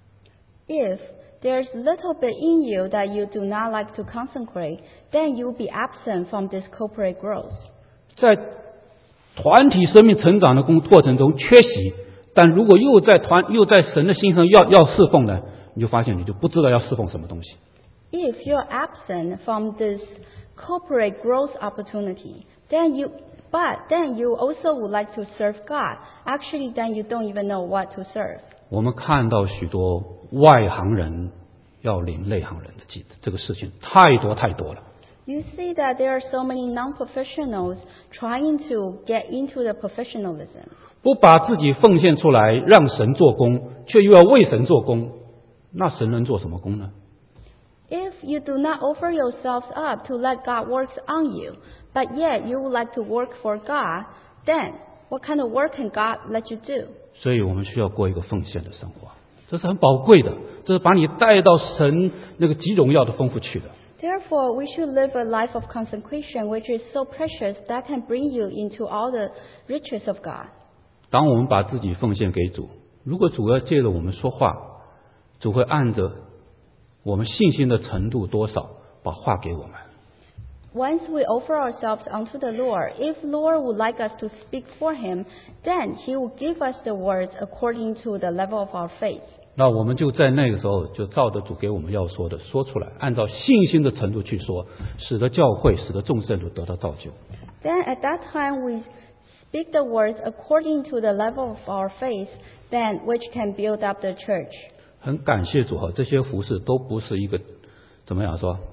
If there's little bit in you that you do not like to consecrate, then you'll be absent from this corporate growth. 在团体生命成长的过程中缺席，但如果又在神的心上要侍奉呢，你就发现你就不知道要侍奉什么东西。 If you're absent from this corporate growth opportunity, then you also would like to serve God. Actually, then you don't even know what to serve. 我们看到许多外行人要领内行人的这个事情太多了。 You see that there are so many non-professionals trying to get into the professionalism. 不把自己奉献出来让神做工，却又要为神做工，那神能做什么工呢？ If you do not offer yourselves up to let God work on you, but yet you would like to work for God, then what kind of work can God let you do? 所以我们需要过一个奉献的生活，这是很宝贵的，这是把你带到神那个极荣耀的丰富去的。 Therefore, we should live a life of consecration, which is so precious that can bring you into all the riches of God. 当我们把自己奉献给主，如果主要借着我们说话，主会按着我们信心的程度多少，把话给我们。 Once we offer ourselves unto the Lord, if Lord would like us to speak for Him, then He will give us the words according to the level of our faith. 那我们就在那个时候就照着主给我们要说的说出来，按照信心的程度去说，使得教会使得众圣徒得到造就。 Then at that time we speak the words according to the level of our faith, then which can build up the church. 很感谢主哈，这些服事都不是一个怎么样说，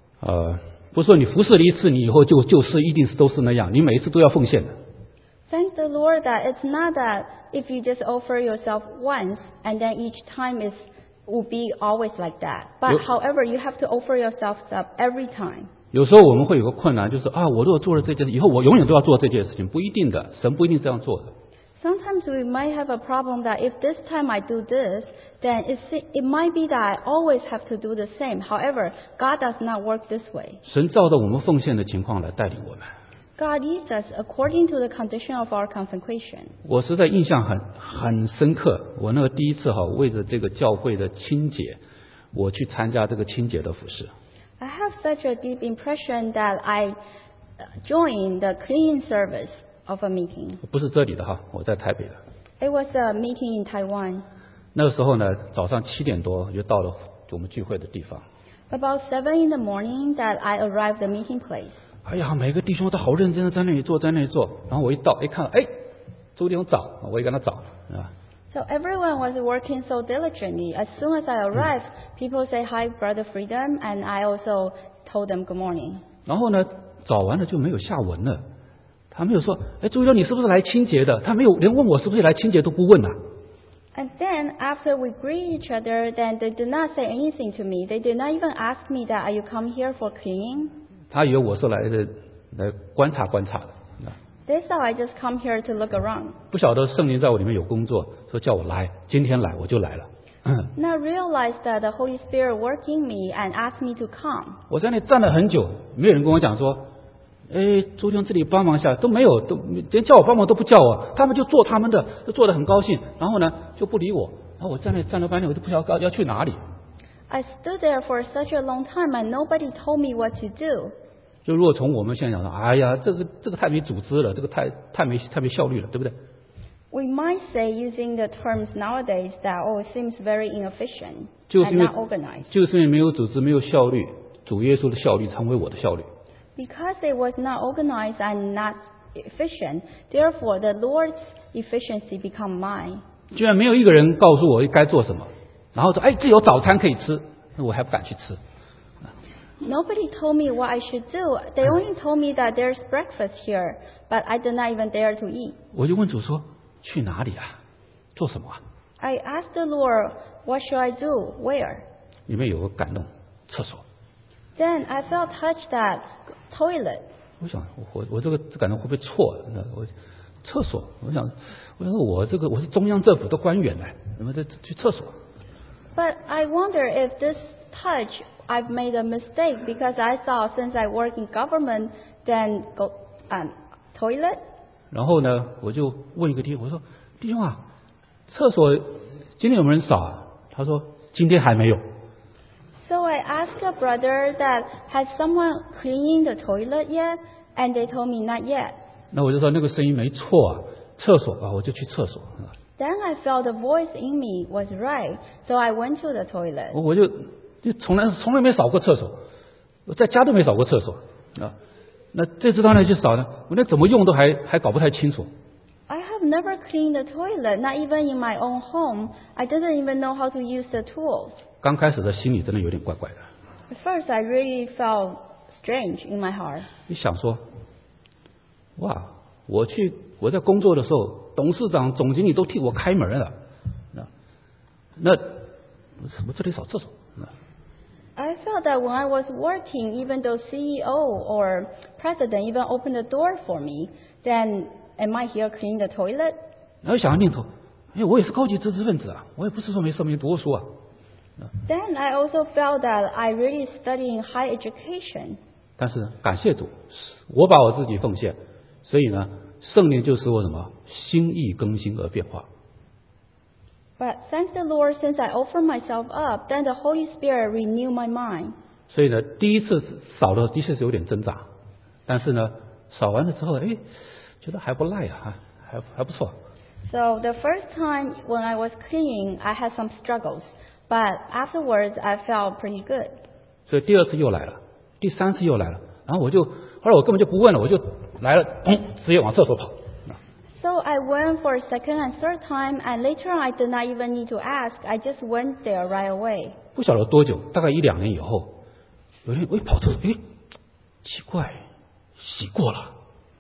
不是说你服侍了一次，你以后就是一定是都是那样，你每一次都要奉献的。 Thank the Lord that it's not that if you just offer yourself once and then each time will be always like that. But however, you have to offer yourself up every time. 有时候我们会有个困难，就是我如果做了这件事，以后我永远都要做这件事情，不一定的，神不一定这样做的。 Sometimes we might have a problem that if this time I do this, then it might be that I always have to do the same. However, God does not work this way. 神照着我们奉献的情况来带领我们。 God uses us according to the condition of our consecration. 我实在印象很深刻，我那个第一次为着这个教会的清洁，我去参加这个清洁的服事。 I have such a deep impression that I joined the cleaning service of a meeting. 不是这里的我在台北的。 It was a meeting in Taiwan. 那个时候呢，早上7点多就到了我们聚会的地方。 About 7 in the morning that I arrived the meeting place. 哎呀，每个弟兄都好认真的在那里做，然后我一到，看，周弟兄早，我也跟他早啊。 So everyone was working so diligently. As soon as I arrived, people say hi, Brother Freedom, and I also told them good morning. 然后呢，早完了就没有下文了，他没有说，周弟兄你是不是来清洁的？他没有连问我是不是来清洁都不问啊。 And then after we greet each other, then they did not say anything to me. They did not even ask me that, are you come here for cleaning? 他以为我是来观察的。 They thought I just come here to look around. 不晓得圣灵在我里面有工作，说叫我来，今天来我就来了。 Now realized that the Holy Spirit working me and asked me to come. 我在那里站了很久，没有人跟我讲说，周弟兄这里帮忙一下，都没有，连叫我帮忙都不叫我，他们就做他们的，都做得很高兴，然后呢就不理我，然后我在那里站了半天，我都不晓得要去哪里。 I stood there for such a long time and nobody told me what to do. 就如果从我们现在讲说，哎呀，这个太没组织了，这个太没效率了，对不对？ We might say using the terms nowadays that it seems very inefficient 就是 and 因为 not organized. 就是因为没有组织，没有效率，主耶稣的效率成为我的效率。 Because it was not organized and not efficient, therefore the Lord's efficiency become mine. 居然没有一个人告诉我该做什么，然后说，这有早餐可以吃，那我还不敢去吃。 Nobody told me what I should do. They only told me that there's breakfast here, but I did not even dare to eat. 我就问主说，去哪里啊？做什么啊？ I asked the Lord, what should I do? Where? 里面有个感动，厕所。 Then I felt touched at toilet. 我想，我这感动会不会错？厕所，我想说我是中央政府的官员呢，怎么去厕所？ But I wonder if this touch I've made a mistake because I thought since I work in government, then go toilet. 然后呢，我就问一个弟兄，我说弟兄啊，厕所今天有没有人扫啊？他说今天还没有。 So I asked a brother that has someone cleaning the toilet yet, and they told me not yet. 那我就说那个声音没错啊，厕所啊，我就去厕所。 Then I felt the voice in me was right, so I went to the toilet. 我就从来没扫过厕所，我在家都没扫过厕所啊。那这次当然去扫呢，我那怎么用都还搞不太清楚。 I have never cleaned the toilet, not even in my own home. I didn't even know how to use the tools. 刚开始的心里真的有点怪怪的。 At first, I really felt strange in my heart. 你想说，哇，我在工作的时候，董事长、总经理都替我开门了，那我这里扫厕所。 I felt that when I was working, even though CEO or president even opened the door for me, then am I here cleaning the toilet? 然后想要念头，我也是高级知识分子啊，我也不是说没读过书啊。 Then I also felt that I really studying high education. 但是感谢主，我把我自己奉献，所以呢，圣灵就使我什么心意更新而变化。 But thank the Lord, since I offer myself up, then the Holy Spirit renew my mind. 所以呢，第一次扫的确是有点挣扎，但是呢，扫完了之后，觉得还不赖啊，还不错。 So the first time when I was cleaning, I had some struggles, but afterwards I felt pretty good. 所以第二次又来了，第三次又来了，然后后来我根本就不问了，我就来了，直接往厕所跑。 So I went for a second and third time, and later on I did not even need to ask. I just went there right away. 不晓得多久，大概1-2年以后，有人跑厕所，奇怪，洗过了。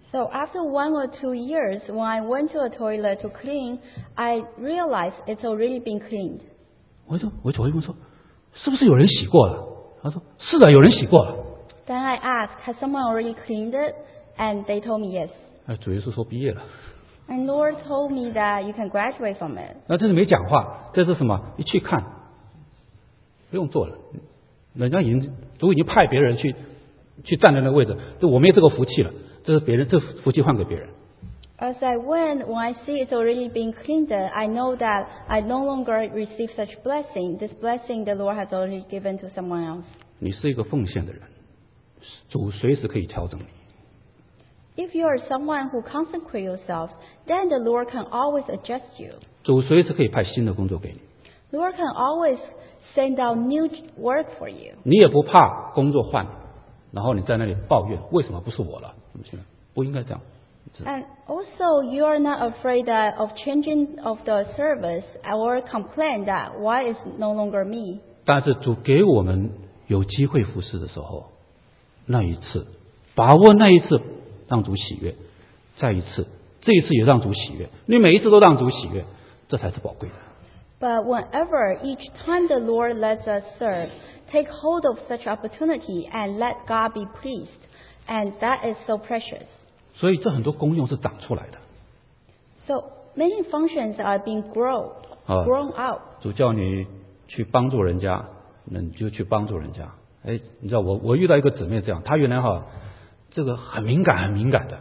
So after 1 or 2 years, when I went to a toilet to clean, I realized it's already been cleaned. 我就会问说，是不是有人洗过了？他说是的，有人洗过了。 Then I asked, has someone already cleaned it? And they told me yes. 主耶稣说毕业了。 And Lord told me that you can graduate from it. 那这是没讲话，这是什么？一去看，不用做了，人家主已经派别人去站在那个位置，我没有这个福气了，这是别人，这福气换给别人。 As I went, when I see it's already been cleaned, I know that I no longer receive such blessing. This blessing the Lord has already given to someone else. 你是一个奉献的人，主随时可以调整你。 If you are someone who consecrate yourself, then the Lord can always adjust you. 主随时可以派新的工作给你。 The Lord can always send out new work for you. 你也不怕工作换，然后你在那里抱怨为什么不是我了？怎么现在不应该这样。 And also, you are not afraid of changing of the service or complain that why is no longer me. 但是主给我们有机会服侍的时候，那一次把握那一次让主喜悦，再一次这一次也让主喜悦，你每一次都让主喜悦，这才是宝贵的。 But whenever, each time the Lord lets us serve, take hold of such opportunity and let God be pleased. And that is so precious. 所以这很多功用是长出来的。 So many functions are being grown out. 主叫你去帮助人家，那你就去帮助人家。你知道我遇到一个姊妹这样，她原来这个很敏感的。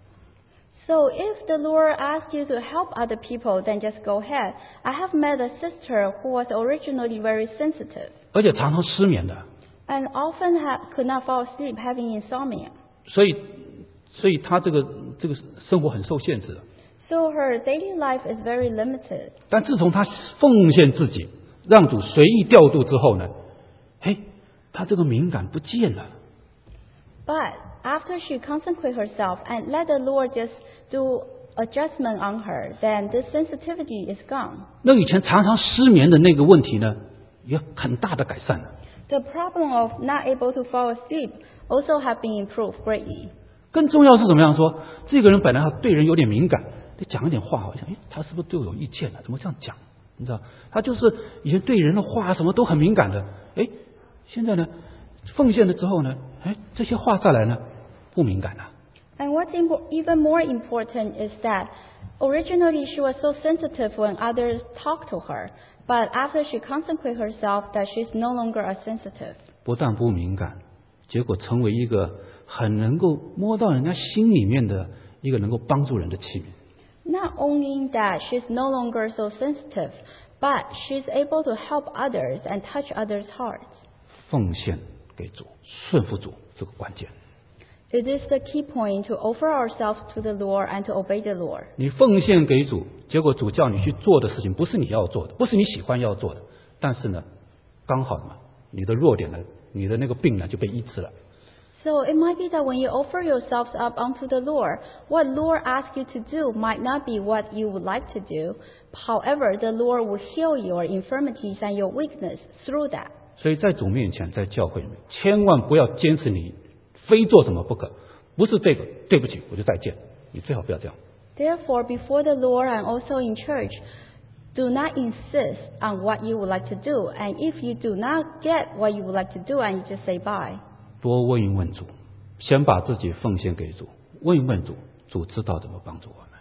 So if the Lord asks you to help other people, then just go ahead. I have met a sister who was originally very sensitive. 而且常常失眠的。 And often could not fall asleep, having insomnia. 所以她这个生活很受限制的。 So her daily life is very limited. 但自从她奉献自己，让主随意调度之后呢，她这个敏感不见了。 But after she consecrates herself and let the Lord just do adjustment on her, then this sensitivity is gone. 那以前常常失眠的那个问题呢，也很大的改善了。 The problem of not able to fall asleep also have been improved greatly. 更重要是怎么样说？这个人本来他对人有点敏感，得讲一点话，好像他是不是对我有意见了？怎么这样讲？你知道，他就是以前对人的话什么都很敏感的，现在呢，奉献了之后呢，这些话再来呢，不敏感了。 And what's even more important is that originally she was so sensitive when others talk to her, but after she consecrates herself, that she's no longer as sensitive. 不但不敏感，结果成为一个很能够摸到人家心里面的一个能够帮助人的器皿。 Not only that she's no longer so sensitive, but she's able to help others and touch others' hearts. 奉献给主，顺服主，这个关键。 It is the key point to offer ourselves to the Lord and to obey the Lord. 你奉献给主，结果主叫你去做的事情不是你要做的，不是你喜欢要做的，但是呢，刚好嘛，你的弱点呢，你的那个病呢就被医治了。 So it might be that when you offer yourselves up unto the Lord, what Lord asks you to do might not be what you would like to do. However, the Lord will heal your infirmities and your weakness through that. 所以在主面前，在教会里面，千万不要坚持你非做什么不可，不是这个，对不起，我就再见。你最好不要这样。 Therefore, before the Lord and also in church, do not insist on what you would like to do. And if you do not get what you would like to do, and you just say bye. 多问一问主，先把自己奉献给主，问一问主，主知道怎么帮助我们。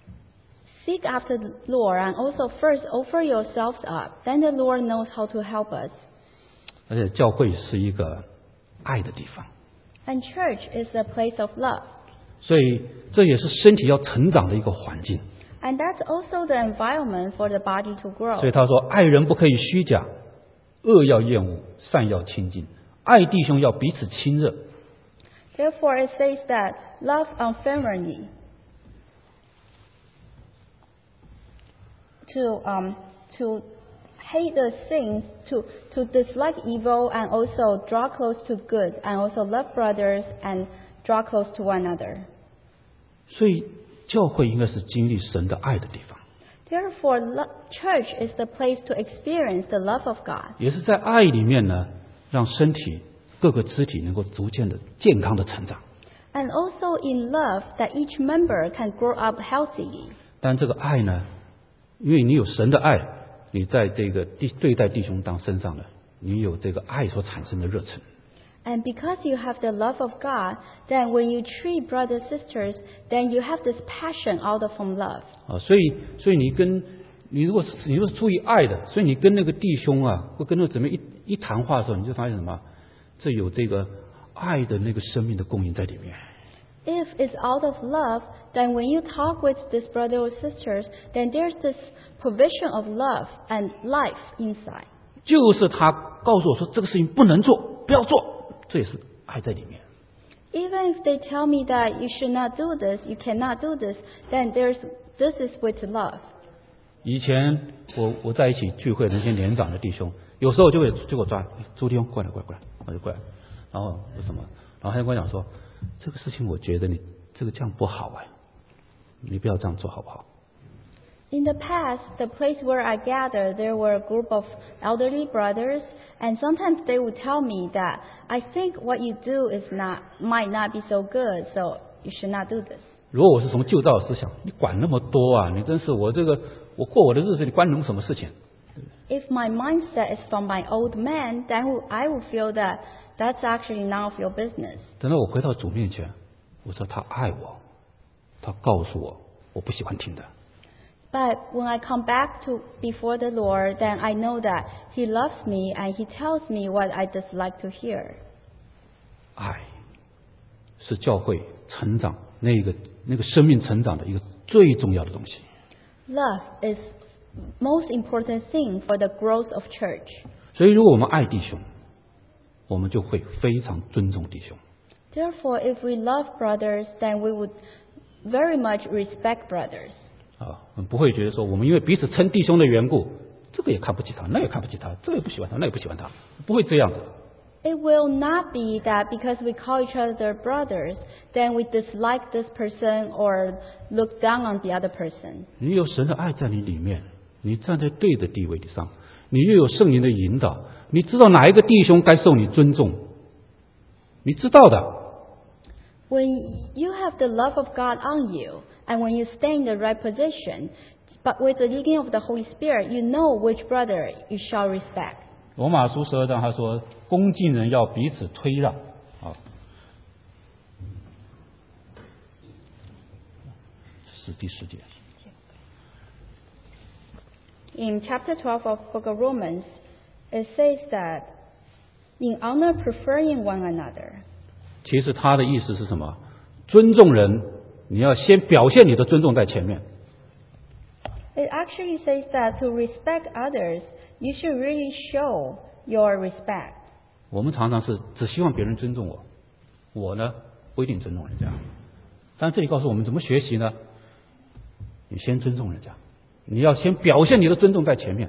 Seek after the Lord and also first offer yourselves up. Then the Lord knows how to help us. 而且教会是一个爱的地方。 And church is a place of love. 所以这也是身体要成长的一个环境。 And that's also the environment for the body to grow. 所以他说，爱人不可以虚假，恶要厌恶，善要亲近，爱弟兄要彼此亲热。 Therefore it says that love unfeignedly, to hate the sins, to dislike evil, and also draw close to good, and also love brothers and draw close to one another. 所以教会应该是经历神的爱的地方。 Therefore, church is the place to experience the love of God. 也是在爱里面呢，让身体各个肢体能够逐渐的健康的成长。 And also in love, that each member can grow up healthily. 但这个爱呢，因为你有神的爱，你在这个对待弟兄身上呢，你有这个爱所产生的热忱。 And because you have the love of God, then when you treat brothers and sisters, then you have this passion out of from love. 所以你如果是出于爱的，所以你跟那个弟兄啊，或跟那个姊妹一谈话的时候，你就发现什么？这有这个爱的那个生命的供应在里面。 If it's out of love, then when you talk with this brother or sisters, then there's this provision of love and life inside. 就是他告诉我说这个事情不能做，不要做。这也是爱在里面。 Even if they tell me that you should not do this, you cannot do this, then this is with love. 以前我在一起聚会的那些年长的弟兄，有时候就给我抓，朱弟兄过来，我就过来，然后说什么，然后他就跟我讲说，这个事情我觉得你这个这样不好啊，你不要这样做好不好？ In the past, the place where I gathered, there were a group of elderly brothers, and sometimes they would tell me that I think what you do might not be so good, so you should not do this. 如果我是从旧造的思想，你管那么多啊？你真是我过我的日子，你关你什么事情？ If my mindset is from my old man, then I will feel that that's actually none of your business. 等到我回到主面前，我说他爱我，他告诉我我不喜欢听的。 But when I come back to before the Lord, then I know that He loves me and He tells me what I dislike to hear. 爱是教会成长那个生命成长的一个最重要的东西。 Love is most important thing for the growth of church. 所以，如果我们爱弟兄，我们就会非常尊重弟兄。 Therefore, if we love brothers, then we would very much respect brothers. 我们不会觉得说我们因为彼此称弟兄的缘故，这个也看不起他，那也看不起他，这个也不喜欢他，那也不喜欢他，不会这样的。 It will not be that because we call each other brothers, then we dislike this person or look down on the other person. 你有神的爱在你里面，你站在对的地位上，你又有圣灵的引导，你知道哪一个弟兄该受你尊重，你知道的。 When you have the love of God on you, and when you stay in the right position, but with the leading of the Holy Spirit, you know which brother you shall respect. 罗马书12章他说，恭敬人要彼此推让。是第10节。 In chapter 12 of Book of Romans, it says that in honor preferring one another. 其实他的意思是什么？尊重人，你要先表现你的尊重在前面。 It actually says that to respect others, you should really show your respect. 我们常常是只希望别人尊重我，我呢不一定尊重人家。但这里告诉我们怎么学习呢？你先尊重人家，你要先表现你的尊重在前面。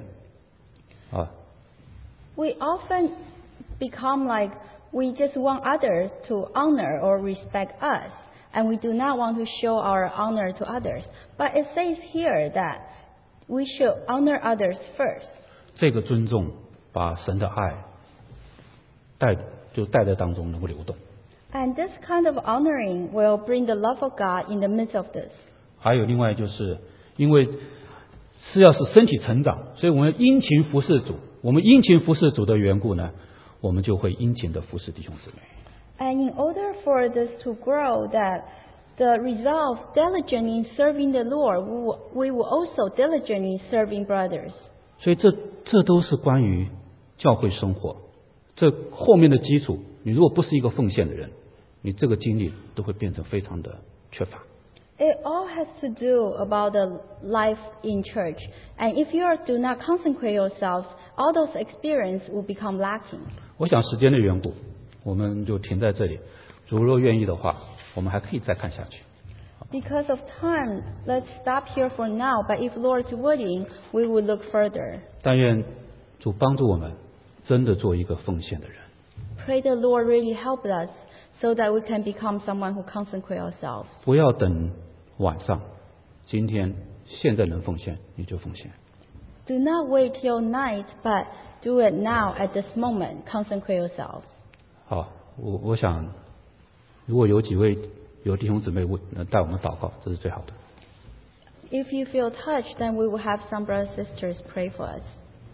We often become like we just want others to honor or respect us, and we do not want to show our honor to others. But it says here that we should honor others first. 这个尊重把神的爱带在当中，能够流动。 And this kind of honoring will bring the love of God in the midst of this. 还有另外就是因为是要使身体成长，所以我们殷勤服侍主。我们殷勤服侍主的缘故呢，我们就会殷勤的服侍弟兄姊妹。 And in order for this to grow, that the resolve diligent in serving the Lord, we will also diligent in serving brothers. 所以这都是关于教会生活。这后面的基础，你如果不是一个奉献的人，你这个经历都会变成非常的缺乏。 It all has to do about the life in church. And if you do not consecrate yourselves, all those experience will become lacking. 我想时间的缘故，我们就停在这里。如若愿意的话，我们还可以再看下去。 Because of time, let's stop here for now. But if Lord's willing, we will look further. 但愿主帮助我们，真的做一个奉献的人。 Pray the Lord really help us so that we can become someone who consecrate ourselves. 不要等晚上，今天现在能奉献你就奉献。 Do not wait till night, but do it now at this moment. Consecrate yourselves. 好，我想如果有几位有弟兄姊妹带我们祷告，这是最好的。 If you feel touched, then we will have some brothers and sisters pray for us.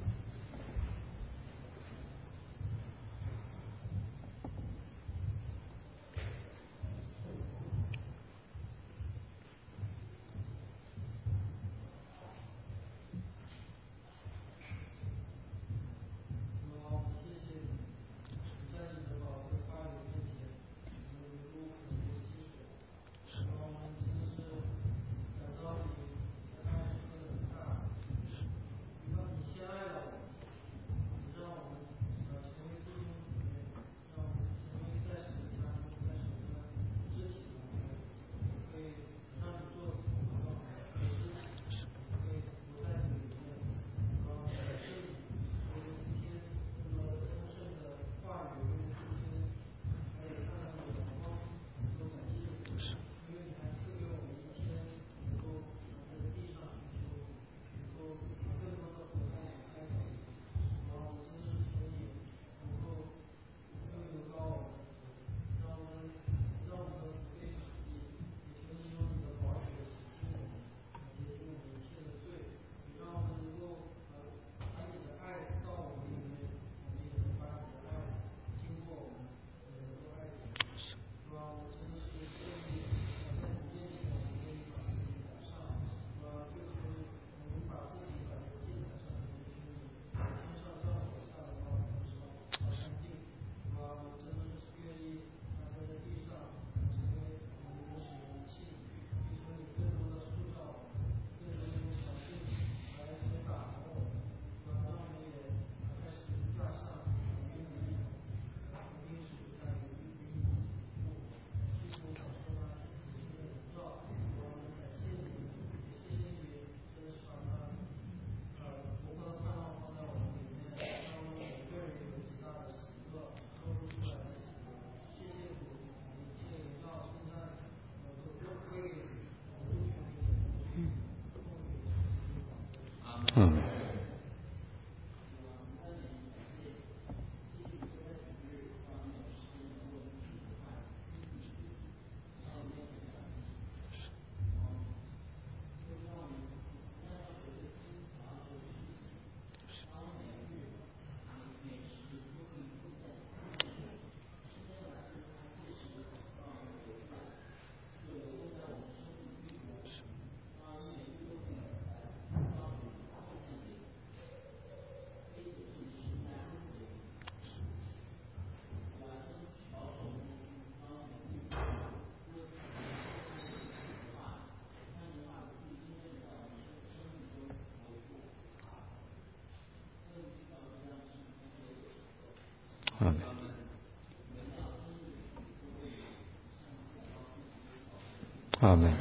아멘.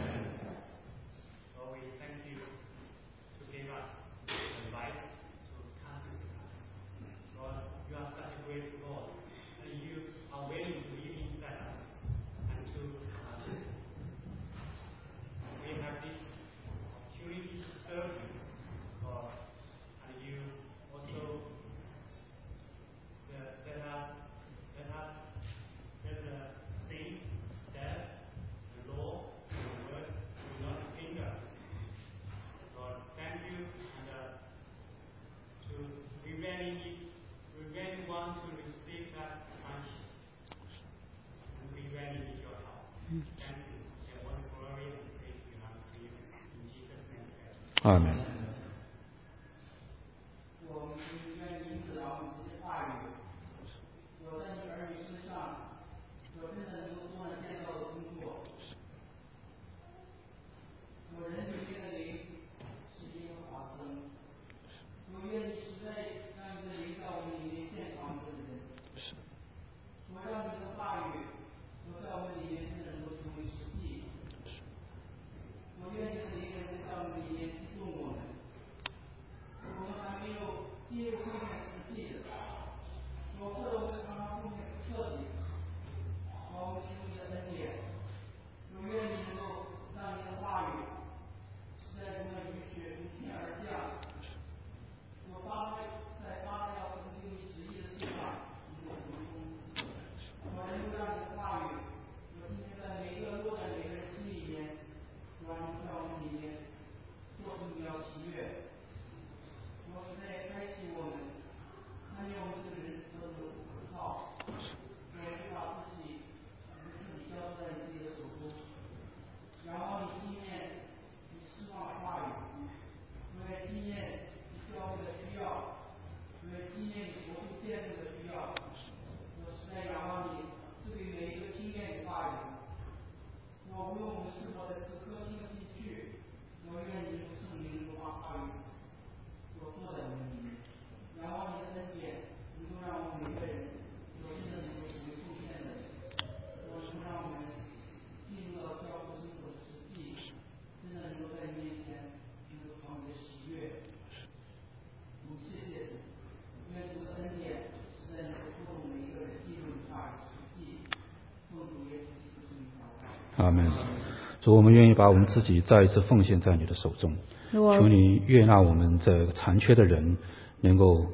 Lord, we thank you to give us the right to come to you. Lord, you are such a great God, and you are willing to live inside us and to we have this opportunity to serve you, Lord, and you also let the saints, death, the law, the word do not hinder us. Lord, thank you, and we really want to receive that friendship, and we really need your help. Thank you, and all glory and praise belong to you. In Jesus' name, amen. 아멘. 我们愿意引导我们这些话语，我在你儿女身上，我真的能够做了建造的工作。我人里面的灵是一个华灯，我愿意实在让你的灵在我们里面建房子的人。我让你的话语和在我们里面真的能够成为实际。我愿你的灵能够在我们里面激动我们。 阿门。主，我们愿意把我们自己再一次奉献在你的手中， Lord, 求你悦纳我们这个残缺的人，能够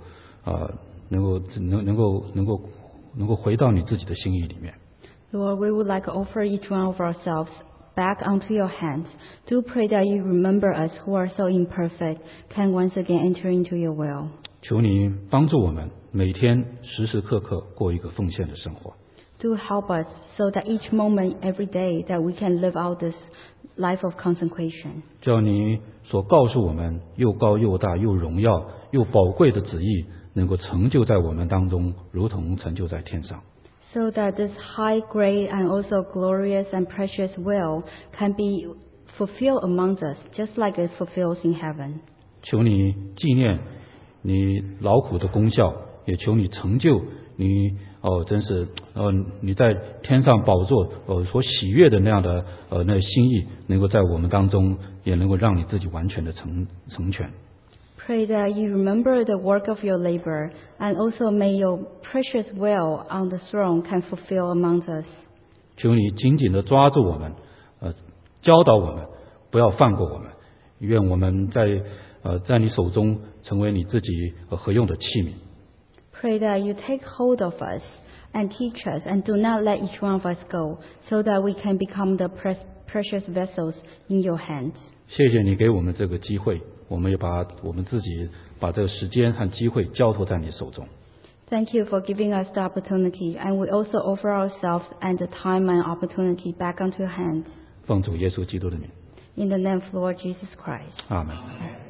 回到你自己的心意里面。 Lord, we would like to offer each one of ourselves back onto your hands. Do pray that you remember us who are so imperfect, can once again enter into your will. 求你帮助我们每天时时刻刻过一个奉献的生活。 Do help us so that each moment, every day, that we can live out this life of consecration. 叫你所告诉我们又高又大又荣耀又宝贵的旨意，能够成就在我们当中，如同成就在天上。 So that this high, great, and also glorious and precious will can be fulfilled amongst us, just like it fulfills in heaven. 求你纪念你劳苦的功效，也求你成就你真是你在天上宝座所喜悦的那样的那心意，能够在我们当中，也能够让你自己完全的成全。 Pray that you remember the work of your labor, and also may your precious will on the throne can fulfill amongst us. 求你紧紧地抓住我们，教导我们，不要放过我们。愿我们在你手中成为你自己合用的器皿。 Pray that you take hold of us and teach us, and do not let each one of us go, so that we can become the precious vessels in your hands. 谢谢你给我们这个机会，我们也把我们自己把这个时间和机会交托在你手中。 Thank you for giving us the opportunity, and we also offer ourselves and the time and opportunity back onto your hands. 奉主耶稣基督的名， In the name of Lord Jesus Christ. 阿门。